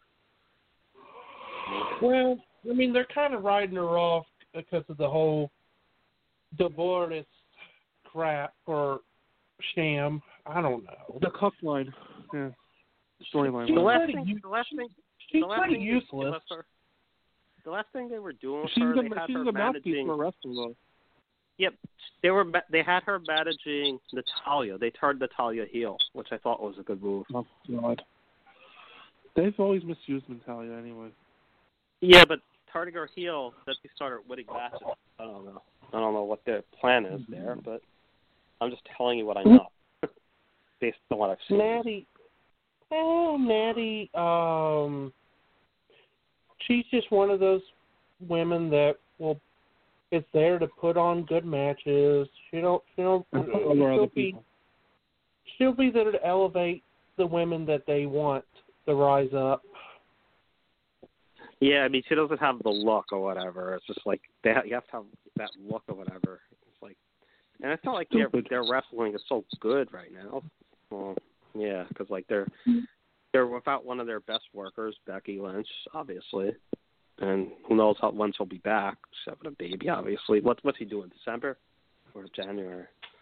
Well, I mean, they're kind of riding her off because of the whole divorce crap or sham. I don't know. The cuff line. Yeah. Storyline. She's The last pretty thing, u- the last thing, She's the last pretty thing they did useless. with her, the last thing they were doing with She's her, the, they had she's her the mouthpiece managing. for wrestling, though. Yep, they were. They had her managing Natalya. They turned Natalya heel, which I thought was a good move. Oh God. They've always misused Natalia anyway. Yeah, but turning her heel, then they started winning matches. I don't know. I don't know what their plan is there, but I'm just telling you what I know based on what I've seen. Natty, oh, Natty, um, she's just one of those women that will is there to put on good matches. She don't, she don't. She'll be, she'll be there to elevate the women that they want to rise up. Yeah, I mean, she doesn't have the look or whatever. It's just like they have, you have to have that look or whatever. It's like, and it's not like their their wrestling is so good right now. Well, yeah, because like they're they're without one of their best workers, Becky Lynch, obviously, and who knows how when she'll be back. She's having a baby, obviously. What what's he doing? December or January?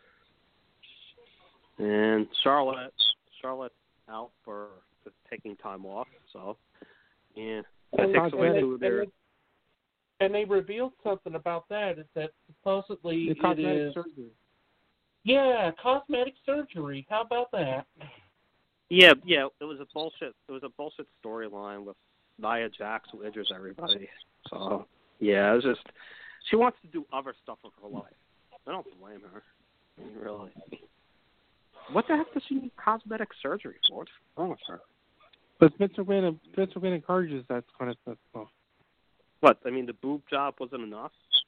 And Charlotte, Charlotte out for taking time off, so yeah. That And, takes away and, two of their... and, they, and they revealed something about that. Is that supposedly the cosmetic it is surgery. Yeah, cosmetic surgery. How about that? Yeah, yeah. It was a bullshit. It was a bullshit storyline with Nia Jax who injures everybody. So yeah, it was just she wants to do other stuff with her life. I don't blame her. I mean, really. What the heck does she need cosmetic surgery for? What's wrong with her? But Vince McMahon, Vince McMahon encourages that kind of stuff. What? I mean, the boob job wasn't enough.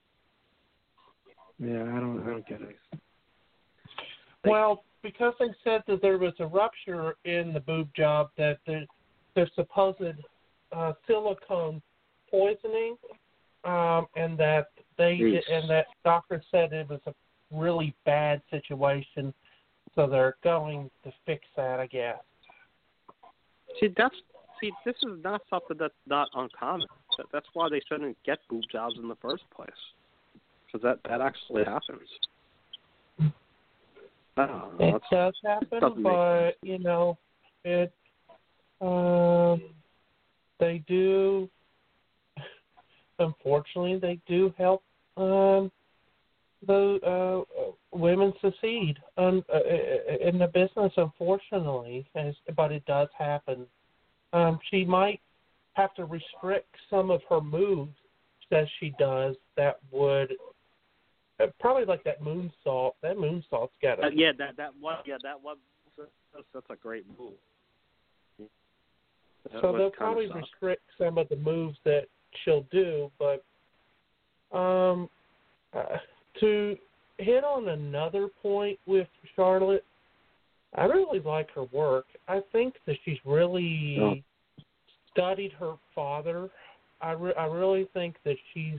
Yeah, I don't, I don't get it. Well, because they said that there was a rupture in the boob job, that the, the supposed uh, silicone poisoning, um, and that they Jeez. and that doctor said it was a really bad situation, so they're going to fix that, I guess. See, that's see, this is not something that's not uncommon. That, that's why they shouldn't get boob jobs in the first place, because that, that actually happens. I don't know, It does happen, doesn't make but sense. you know, it um, they do. Unfortunately, they do help um, the uh, women succeed um, uh, in the business. Unfortunately, as, but it does happen. Um, she might have to restrict some of her moves that she does. That would. Uh, probably like that moonsault. That moonsault's got Uh, a yeah, that that one. Yeah, that one. That's, that's a great move. That So would they'll kinda probably suck. restrict some of the moves that she'll do, but um, uh, to hit on another point with Charlotte, I really like her work. I think that she's really Oh. studied her father. I re- I really think that she's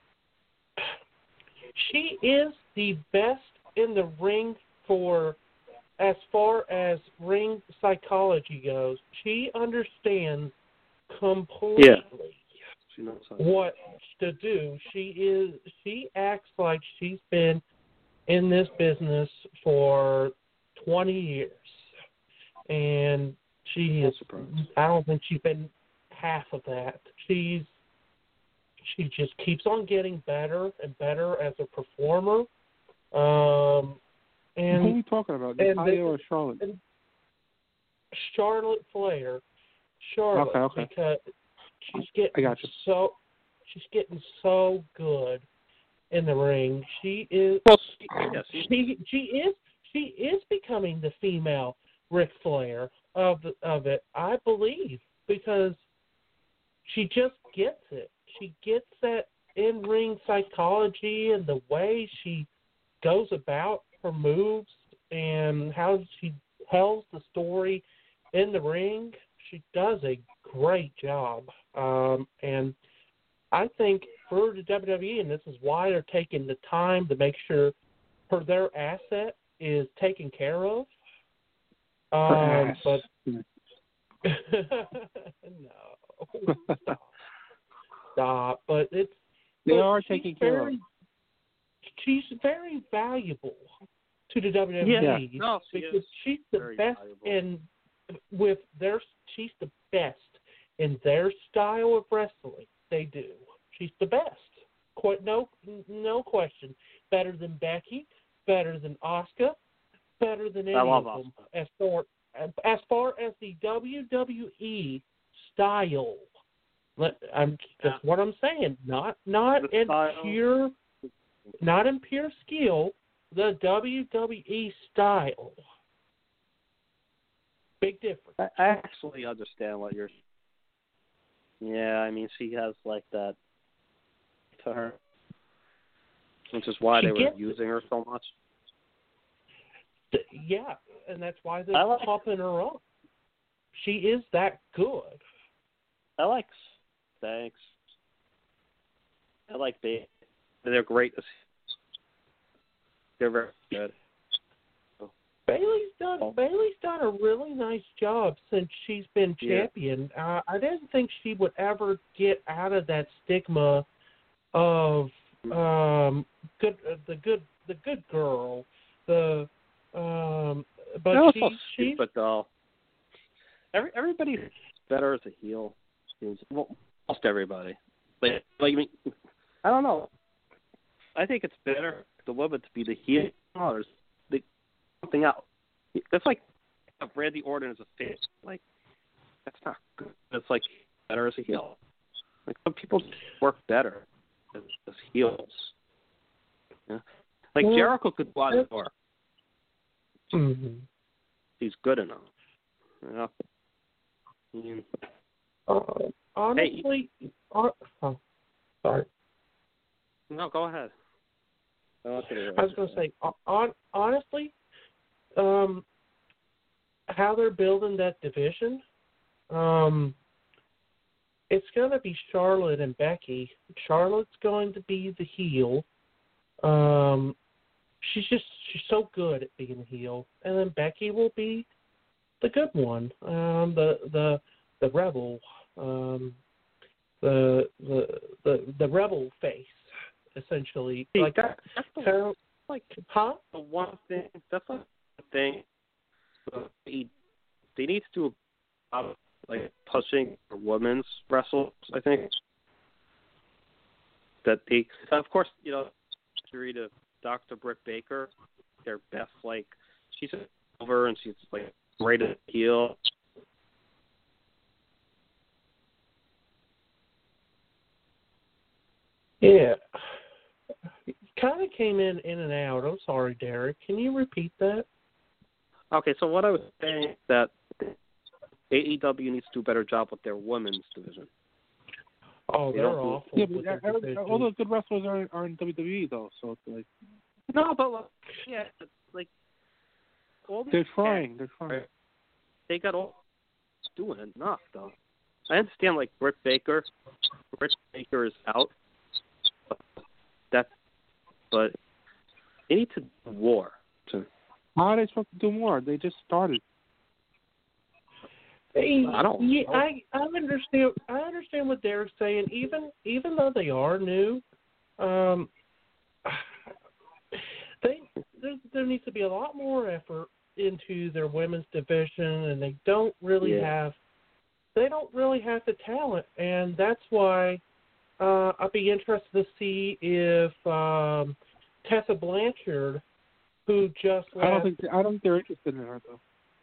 she is the best in the ring for as far as ring psychology goes. She understands completely Yeah. She knows how to- what to do. She is she acts like she's been in this business for twenty years. And she is I don't think she's been half of that. She's She just keeps on getting better and better as a performer. Um, and Who are we talking about, and Natalya the- or Charlotte? and Charlotte Flair, Charlotte, Okay, okay. because she's getting I got you. so she's getting so good in the ring. She is Well, she, yeah, she- she she is she is becoming the female Ric Flair of the, of it, I believe, because she just gets it. She gets that in-ring psychology and the way she goes about her moves and how she tells the story in the ring. She does a great job. Um, and I think for the W W E, and this is why they're taking the time to make sure her their asset is taken care of. Um, but no. Stop. Stop. But it's They but are she's taking care very, of. She's very valuable to the W W E Yeah. No, she because is she's the very best valuable. in with their. She's the best in their style of wrestling. They do. She's the best. Quite no, no question. better than Becky, better than Asuka, better than any I love of them. Asuka. As far as far as the W W E style, let, I'm Yeah. that's what I'm saying. Not not The in style. pure, not in pure skill. The W W E style. Big difference. I, I actually understand what you're. Yeah, I mean, she has like that to her, which is why She they were gets- using her so much. Yeah, and that's why they're I like- popping her up. She is that good. I like Thanks. I like Bailey. They're great. They're very good. Bailey's done. Oh. Bailey's done a really nice job since she's been Yeah. champion. Uh, I didn't think she would ever get out of that stigma of um, good, uh, the good, the good girl. The um, but That was she, so she, stupid, though. Every everybody's better as a heel. Well, almost everybody. Like, like I mean, I don't know. I think it's better for the woman to be the heel or the something else. That's like if Randy Orton as a face. Like that's not good. It's like better as a heel. Like some people work better as, as heels. Yeah. Like Well, Jericho could go out the door. mm-hmm. He's good enough. You know? I mean, uh, honestly, uh, oh, sorry. no, go ahead. I, want you to I was going to say, on, honestly, um, how they're building that division, um, it's going to be Charlotte and Becky. Charlotte's going to be the heel. Um, she's just she's so good at being a heel, and then Becky will be the good one, um, the the the rebel, um, the the the the rebel face. Essentially, See, like that, that's the, kind of, like huh? the one thing. That's like the thing. They, they need to do a like pushing for women's wrestlers. I think that they, of course, you know, history to Doctor Britt Baker, their best. Like she's over and she's like great at the heel. Yeah. Kind of came in in and out. I'm sorry, Derek. Can you repeat that? Okay, so what I was saying is that A E W needs to do a better job with their women's division. Oh, They they're don't do- awful. Yeah, with but their every, division. all those good wrestlers are, are in W W E though, so it's like No, but like, yeah, it's like all these they're guys, trying. They're trying. they got all doing enough though. I understand like Britt Baker, Britt Baker is out. That, but they need to do war. To, How are they supposed to do more? They just started. They, I don't yeah, know. I I understand. I understand what Derek's saying. Even even though they are new, um, they there, there needs to be a lot more effort into their women's division, and they don't really Yeah. have they don't really have the talent, and that's why uh, I'd be interested to see if um, Tessa Blanchard, who just I don't left, think I don't think they're interested in her though.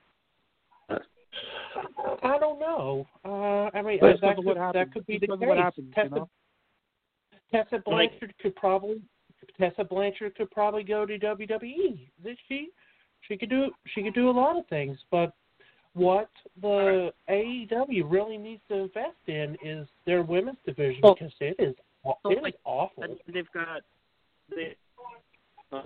I don't know. Uh, I mean, Just that because could, of what happened. that could be Just the because case. of what happened, Tessa, you know? Tessa Blanchard could probably Tessa Blanchard could probably go to W W E. That she she could do she could do a lot of things, but what the A E W really needs to invest in is their women's division Well, because it is so, it like, is awful. and they've got they, uh,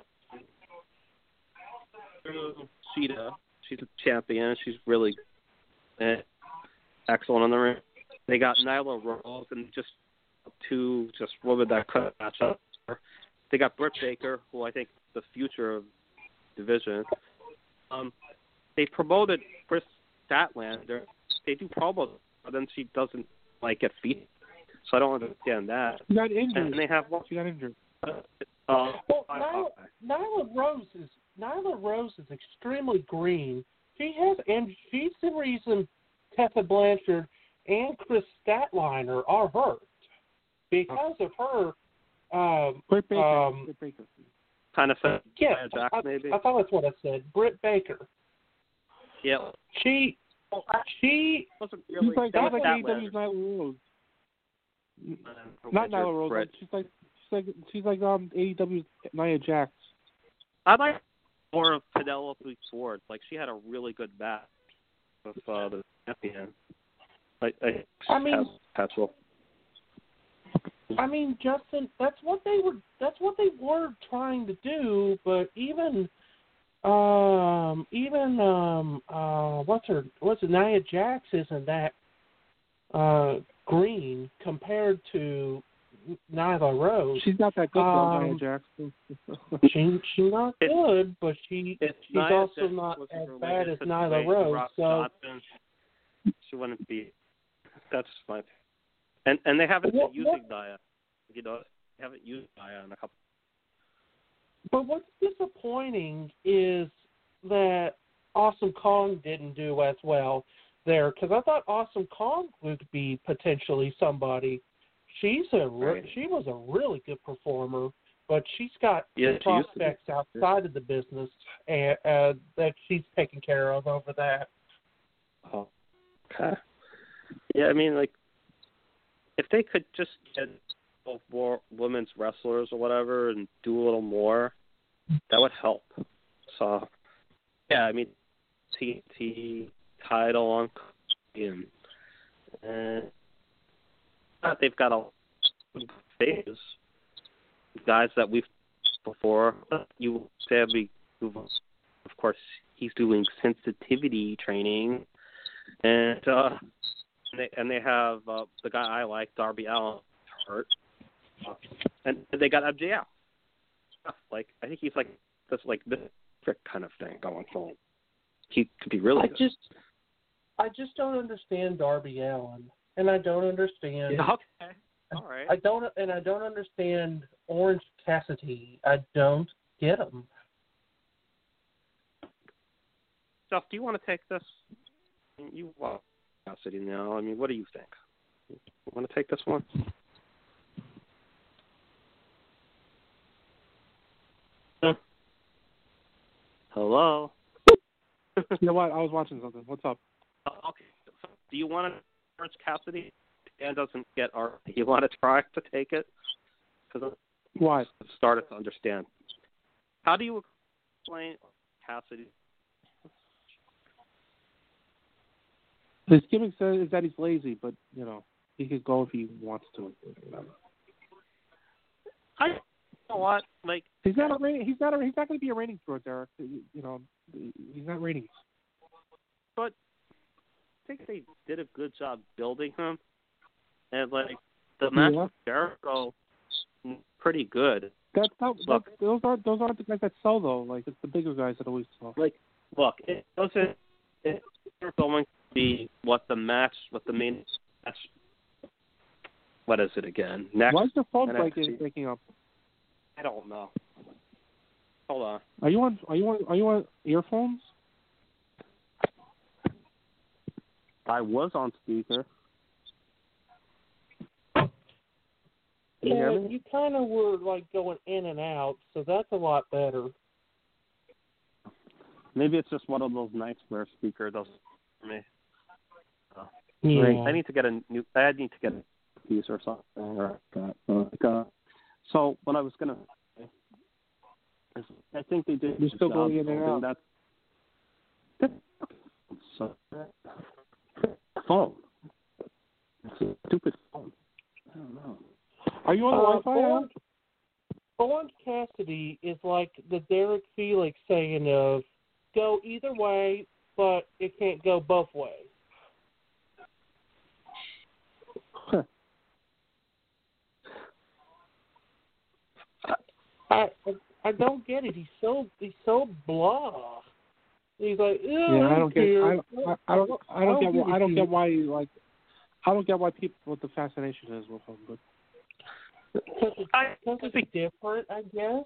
Sheeta. She's a champion. She's really eh, excellent on the ring. They got Nyla Rose and just two just women that could match up. They got Britt Baker, who I think is the future of division. Um, they promoted Chris Statlander. They do promos, but then she doesn't like get feet. So I don't understand that. She got injured. And they have one. She got injured. Uh, Well, I- Nyla, Nyla Rose is Nyla Rose is extremely green. She has, and she's the reason Tessa Blanchard and Chris Statlander are hurt because of her. Um, Britt Baker. Um, Britt Baker. kind of thing. Yeah, Jack, I, maybe. I thought that's what I said. Britt Baker. Yeah. She, she wasn't really. She's like, that she's like was A E W's Nyla Rose. Not Nyla Rose. Brett. She's like she's like she's like um A E W's Nia Jax. I like more of Penelope Ford. Like she had a really good match with uh, the champion. Like I, I mean, Petrol. I mean, Justin, that's what they were. That's what they were trying to do. But even, um, even um, uh, what's her? What's it? Nia Jax isn't that uh, green compared to Nyla Rose. She's not that good, though, um, Nia Jax. she she's not It's, good, but she it's she's Nia also Jax not was as related bad as to Nyla Dwayne Rose. Rock So Johnson. She wouldn't be. That's my. And and they haven't What- been using Nia. You know, they haven't used Nia in a couple. But what's disappointing is that Awesome Kong didn't do as well there, because I thought Awesome Kong would be potentially somebody. She's a re- Right. she was a really good performer, but she's got Yeah, she used to be. prospects outside of the business and, uh, that she's taking care of over that. Oh, okay. Yeah, I mean, like, if they could just get more women's wrestlers or whatever and do a little more, that would help. So, yeah, I mean, T T title on and and they've got a phase guys that we've before. You said we, of course, he's doing sensitivity training, and uh, and they, and they have uh, the guy I like, Darby Allin, hurt, uh, and they got M J F. Like I think he's like this like this kind of thing going for him. He could be really I good. just I just don't understand Darby Allin, and I don't understand. Yeah, okay, all right. I don't, and I don't understand Orange Cassidy. I don't get them. Jeff, do you want to take this? You want Cassidy now? I mean, what do you think? You want to take this one? Hello. You know what? I was watching something. What's up? Uh, okay. So do you want to Orange Cassidy? Dan doesn't get our. Do you want to try to take it? Because Why? I've started to understand. How do you explain Cassidy? His gimmick says is that he's lazy, but you know he could go if he wants to. I. You know what? Like He's not a rating. He's not a. He's not going to be a ratings draw, Derek. You, you know, he's not ratings. But I think they did a good job building him, and like the match Yeah. with Jericho, pretty good. That's not. Look. That's, those aren't. Those aren't the guys that sell though. Like it's the bigger guys that always sell. Like, look, it doesn't. It's going to be what the match, what the main match. What is it again? Next. Why is your phone N X T? breaking, breaking up? I don't know. Hold on. Are you on? Are you on? Are you on earphones? I was on speaker. Can you Yeah, hear me? you kind of were like going in and out, so that's a lot better. Maybe it's just one of those nights where speaker doesn't for me. Uh, Yeah. I need to get a new. I need to get a piece or something or that. Like, uh, so what I was gonna say is, I think they did. a You're good still job going in and building out. That. So, phone. It's a stupid phone. I don't know. Are you on the Uh, Wi-Fi? Alan? Orange, Orange Cassidy is like the Derek Felix saying of, go either way, but it can't go both ways. I I don't get it. He's so he's so blah. He's like, Yeah, I don't get. care. I, I, I don't. I don't get. give Why, I a don't shit. get why. Like, I don't get why people what the fascination is with him. But Because it's, I- cause it's different, I guess.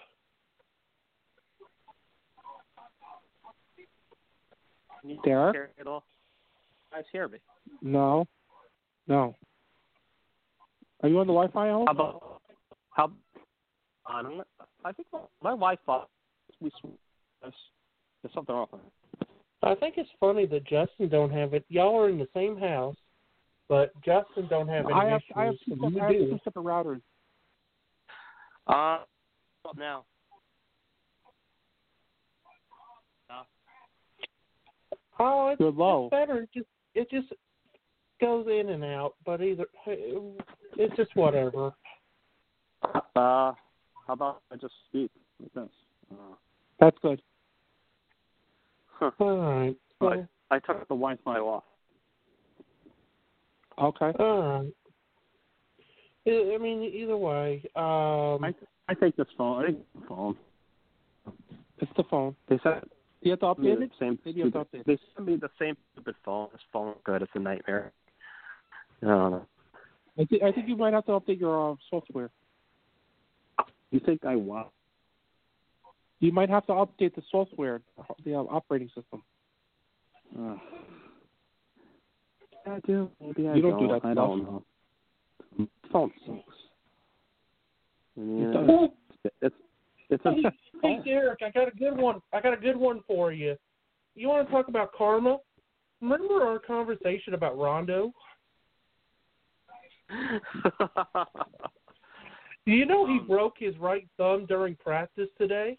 Can you Derek? hear it all? Guys, hear me. no, no. Are you on the Wi-Fi? Alan? How about how? I don't know. I think my, my Wi-Fi. We there's, there's something wrong with it. I think it's funny that Justin don't have it. Y'all are in the same house, but Justin don't have any I have, issues. I have two, and you I have do. two separate routers. Uh, what now? No. Oh, it's, You're low. it's better. It just it just goes in and out, but either it's just whatever. Uh, how about I just speak like this? Uh, That's good. huh. All right. Well, I, I took the Wi-Fi off. Okay. all right. I I mean, either way. Um, I I take this phone. I take the phone. It's the phone. They said You have to me update the it? same. Maybe you have to Stupid, update they sent me the same stupid phone. This phone is good. It's a nightmare. I don't know. I, th- I think you might have to update your uh, software. You think I want? You might have to update the software, the uh, operating system. Uh, I do. Maybe I You don't do that I stuff. don't know. Phone sucks. I mean, It it's, it's it's a hey, hey, Derek, I got a good one. I got a good one for you. You want to talk about karma? Remember our conversation about Rondo? Do you know he broke his right thumb during practice today?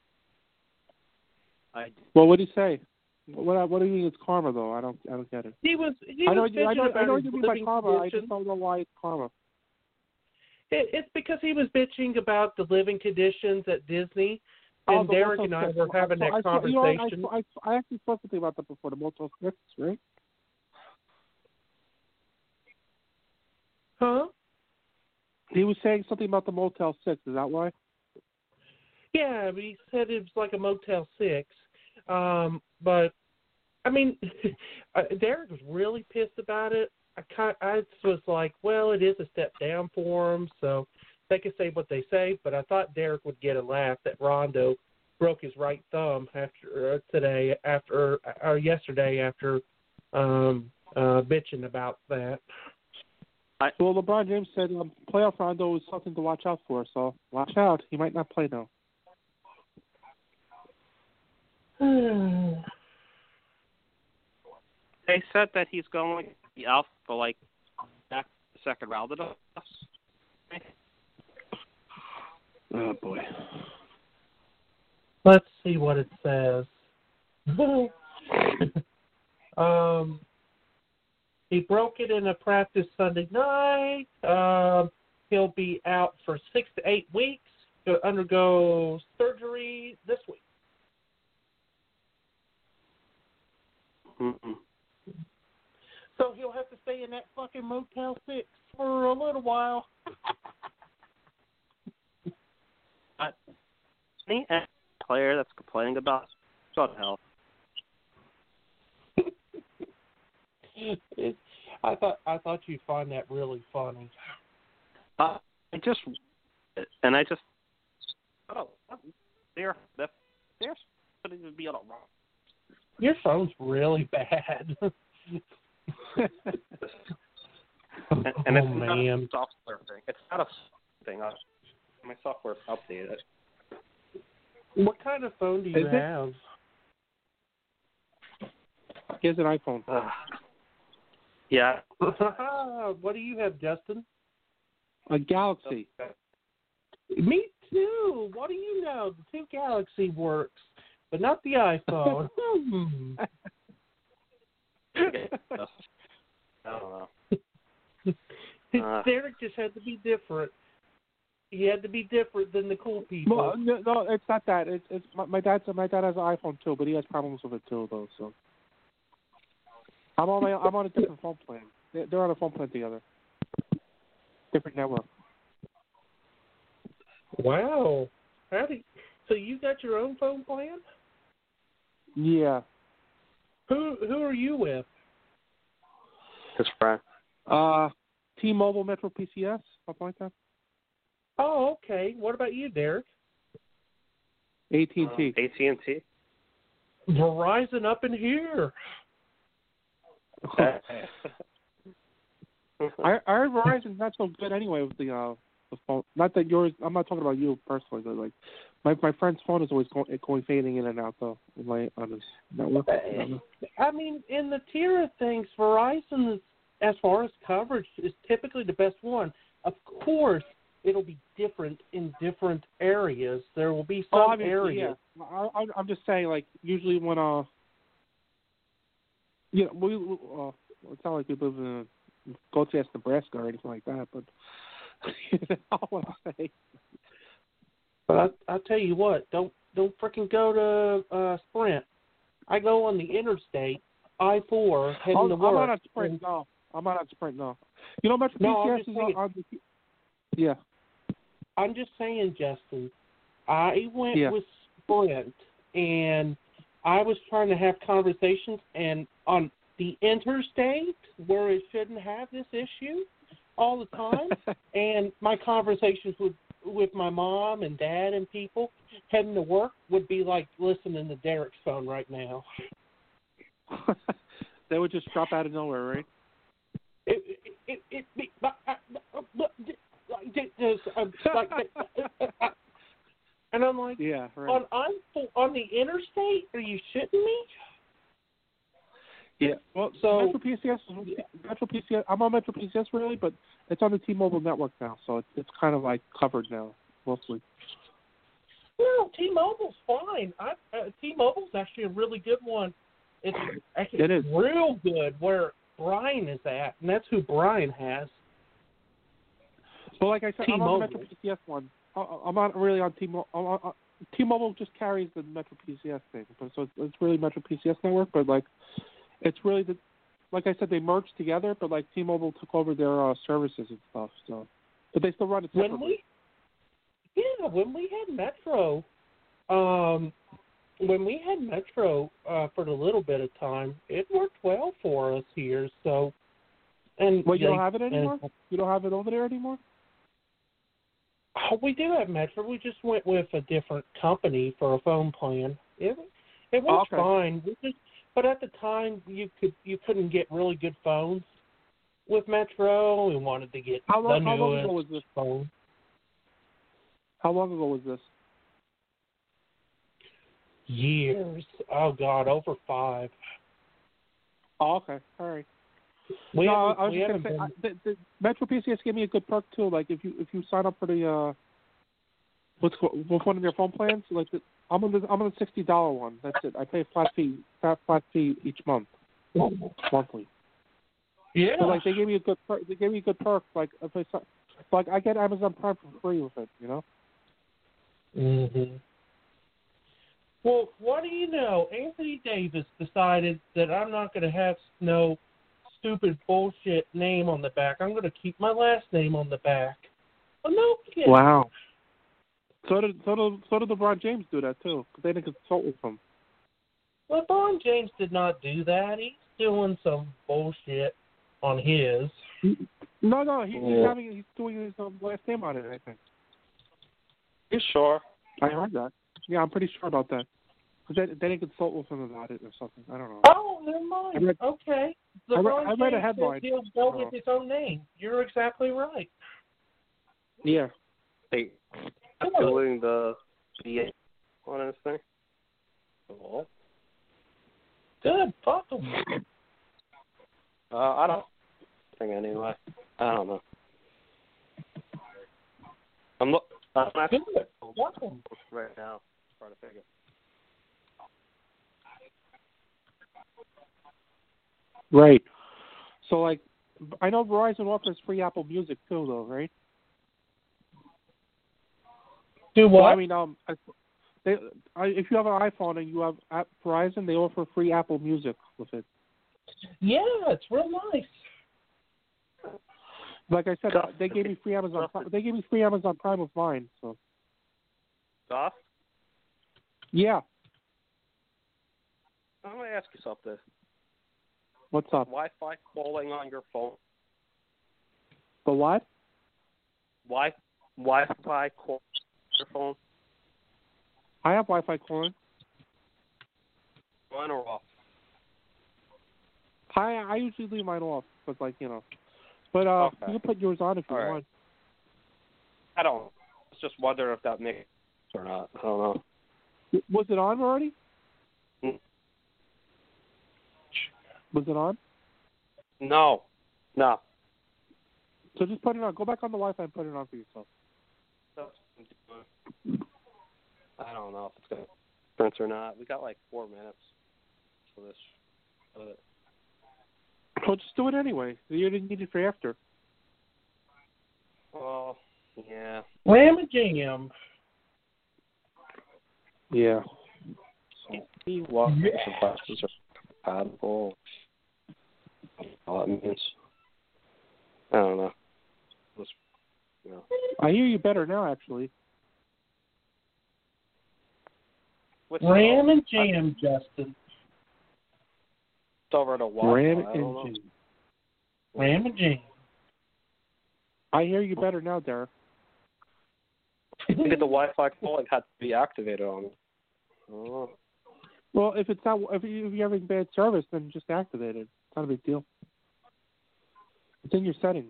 I Well, what did he say? What What do you mean it's karma though? I don't I don't get it. He was. He I know was you, I know bitching about I know his what you mean by living karma. I conditions. just don't know why it's karma. It, it's because he was bitching about the living conditions at Disney, and Oh, the Derek Motel and I six. were having So that I saw- you know what, conversation. I, I, I actually saw something about that before, the Motel six, right? Huh? He was saying something about the Motel six. Is that why? Yeah, but he said it was like a Motel six. Um, but I mean, uh, Derek was really pissed about it. I kind, I was like, well, it is a step down for him, so they can say what they say. But I thought Derek would get a laugh that Rondo broke his right thumb after uh, today, after or yesterday, after um, uh, bitching about that. I, Well, LeBron James said um, playoff Rondo is something to watch out for. So watch out. He might not play now. they said that he's going to be out for like back the second round of us. Oh boy. Let's see what it says. um, he broke it in a practice Sunday night. Um, he'll be out for six to eight weeks. He'll undergo surgery this week. Mm-mm. So he'll have to stay in that fucking Motel six for a little while. I, any player that's complaining about shut the hell. it, I thought I thought you'd find that really funny. Uh, I just and I just oh they're they're supposed to be on a rock. Your phone's really bad. and, and oh, it's not man. a software thing. It's not a thing. Uh, my software's updated. What kind of phone do you Is it? have? He has an iPhone. Uh, yeah. What do you have, Justin? A Galaxy. Me too. What do you know? The two Galaxy works, but not the iPhone. Hmm. I don't know. His Uh. Derek just had to be different. He had to be different than the cool people. No, no, no, it's not that. It's it's my, my dad's my dad has an iPhone too, but he has problems with it too, though. So I'm on my, I'm on a different phone plan. They're, they're on a phone plan together. Different network. Wow. How do you, so you got your own phone plan? Yeah. Who who are you with? His friend. Uh, T-Mobile, Metro P C S, something like that. Oh, okay. What about you, Derek? A T and T. A T and T. Verizon up in here. I, I heard Verizon's not so good anyway with the uh, the phone. Not that yours. I'm not talking about you personally, but like my my friend's phone is always going, going fading in and out though. On my on his network. I mean, in the tier of things, Verizon is, as far as coverage, is typically the best one. Of course, it'll be different in different areas. There will be some oh, areas. Yeah. I, I, I'm just saying, like usually when uh, yeah, we uh, it's not like we live in Goldfish, Nebraska or anything like that, but you know what I'm saying. But I, I'll tell you what, don't don't freaking go to uh, Sprint. I go on the interstate, I four, heading oh, to I'm work. not on Sprint, no. I'm not on Sprint, no. You know, Metro no, P C S I'm just is saying, on, on the... Yeah. I'm just saying, Justin, I went yeah. with Sprint, and I was trying to have conversations, and on the interstate, where it shouldn't have this issue all the time, and my conversations with with my mom and dad and people heading to work would be like listening to Derek's phone right now. They would just drop out of nowhere, right? It, it, it, it, like, and I'm like, yeah, right. on on on the interstate? Are you shitting me? Yeah. Well, so Metro P C S, Metro P C S. I'm on Metro P C S really, but it's on the T-Mobile network now, so it's it's kind of like covered now, mostly. No, T-Mobile's fine. I, uh, T-Mobile's actually a really good one. It's actually it is. real good where Brian is at, and that's who Brian has. Well, like I said, T-Mobile. I'm on the Metro P C S one. I'm not really on T-Mobile. T-Mobile just carries the Metro P C S thing, so it's, it's really Metro P C S network. But like, it's really the, like I said, they merged together. But like T-Mobile took over their uh, services and stuff. So, but they still run it separately. When we, yeah, when we had Metro, um, when we had Metro uh, for a little bit of time, it worked well for us here. So, and well, you they, don't have it anymore. And, you don't have it over there anymore. Oh, we do have Metro. We just went with a different company for a phone plan. It it was oh, okay. fine. We just, but at the time, you could you couldn't get really good phones with Metro. We wanted to get how long, the how newest long ago was this? phone. How long ago was this? Years. Oh God, over five. Oh, okay. All right. We no, haven't, I was we just haven't gonna say been... I, the, the Metro P C S gave me a good perk too. Like if you if you sign up for the uh, what's with one of their phone plans, like the, I'm on the I'm on the sixty dollar one. That's it. I pay a flat fee flat, flat fee each month, monthly. Yeah. So like they gave me a good perk. They gave me a good perk. Like if I like I get Amazon Prime for free with it. You know. Mhm. Well, what do you know? Anthony Davis decided that I'm not going to have no stupid bullshit name on the back. I'm going to keep my last name on the back. Oh, no kidding. Wow. So did so did so did LeBron James do that too? Because they didn't consult with him. LeBron James did not do that. He's doing some bullshit on his. No, no, he, he's Yeah. having he's doing his um, last name on it. I think. You sure? I heard that. Yeah, I'm pretty sure about that. Because they, they didn't consult with him about it or something. I don't know. Oh, never mind. I read, okay. I read, LeBron I read a James headline. says he'll go uh, with his own name. You're exactly right. Yeah. Hey, I'm Good. doing the the on this thing. Oh. Good. Fuck him. Uh, I don't think anyway. I don't know. I'm look. I'm not Good. Fuck him. right now. Trying to figure. Right. So, like, I know Verizon offers free Apple Music too, though, right? Do what? Well, I mean, um, I, they, I, if you have an iPhone and you have app, Verizon, they offer free Apple Music with it. Yeah, it's real nice. Like I said, they gave me free Amazon. They gave me free Amazon Prime with mine. So. Stuff? Yeah. I'm gonna ask you something. What's up? Wi-Fi calling on your phone. The what? Wi Wi-Fi call on your phone. I have Wi-Fi calling. On or off? I I usually leave mine off, but like you know, but uh, Okay. you can put yours on if you All right. want. I don't. I was just wondering if that makes or not. I don't know. Was it on already? Mm. Was it on? No, no. So just put it on. Go back on the Wi-Fi and put it on for yourself. I don't know if it's gonna print or not. We got like four minutes for this. Uh, Well, just do it anyway. You didn't need it for after. well, yeah. Ram a jam. Yeah. See what Yeah. devices are compatible. All that means. I don't know. Just, you know. I hear you better now, actually. What's Ram the, and jam, Justin. It's over to Wi-Fi. Ram I don't know. and Jam. Ram and jam. I hear you better now, Derek. Maybe the Wi-Fi calling had to be activated on it. I don't know. Well, if it's not, if you- if you're having bad service, then just activate it. It's not a big deal. It's in your settings.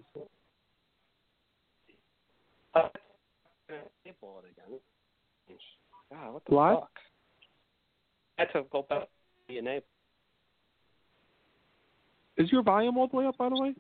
Uh, enable it again. God, what the What? fuck? I had to go back to the enable. Is your volume all the way up, by the way?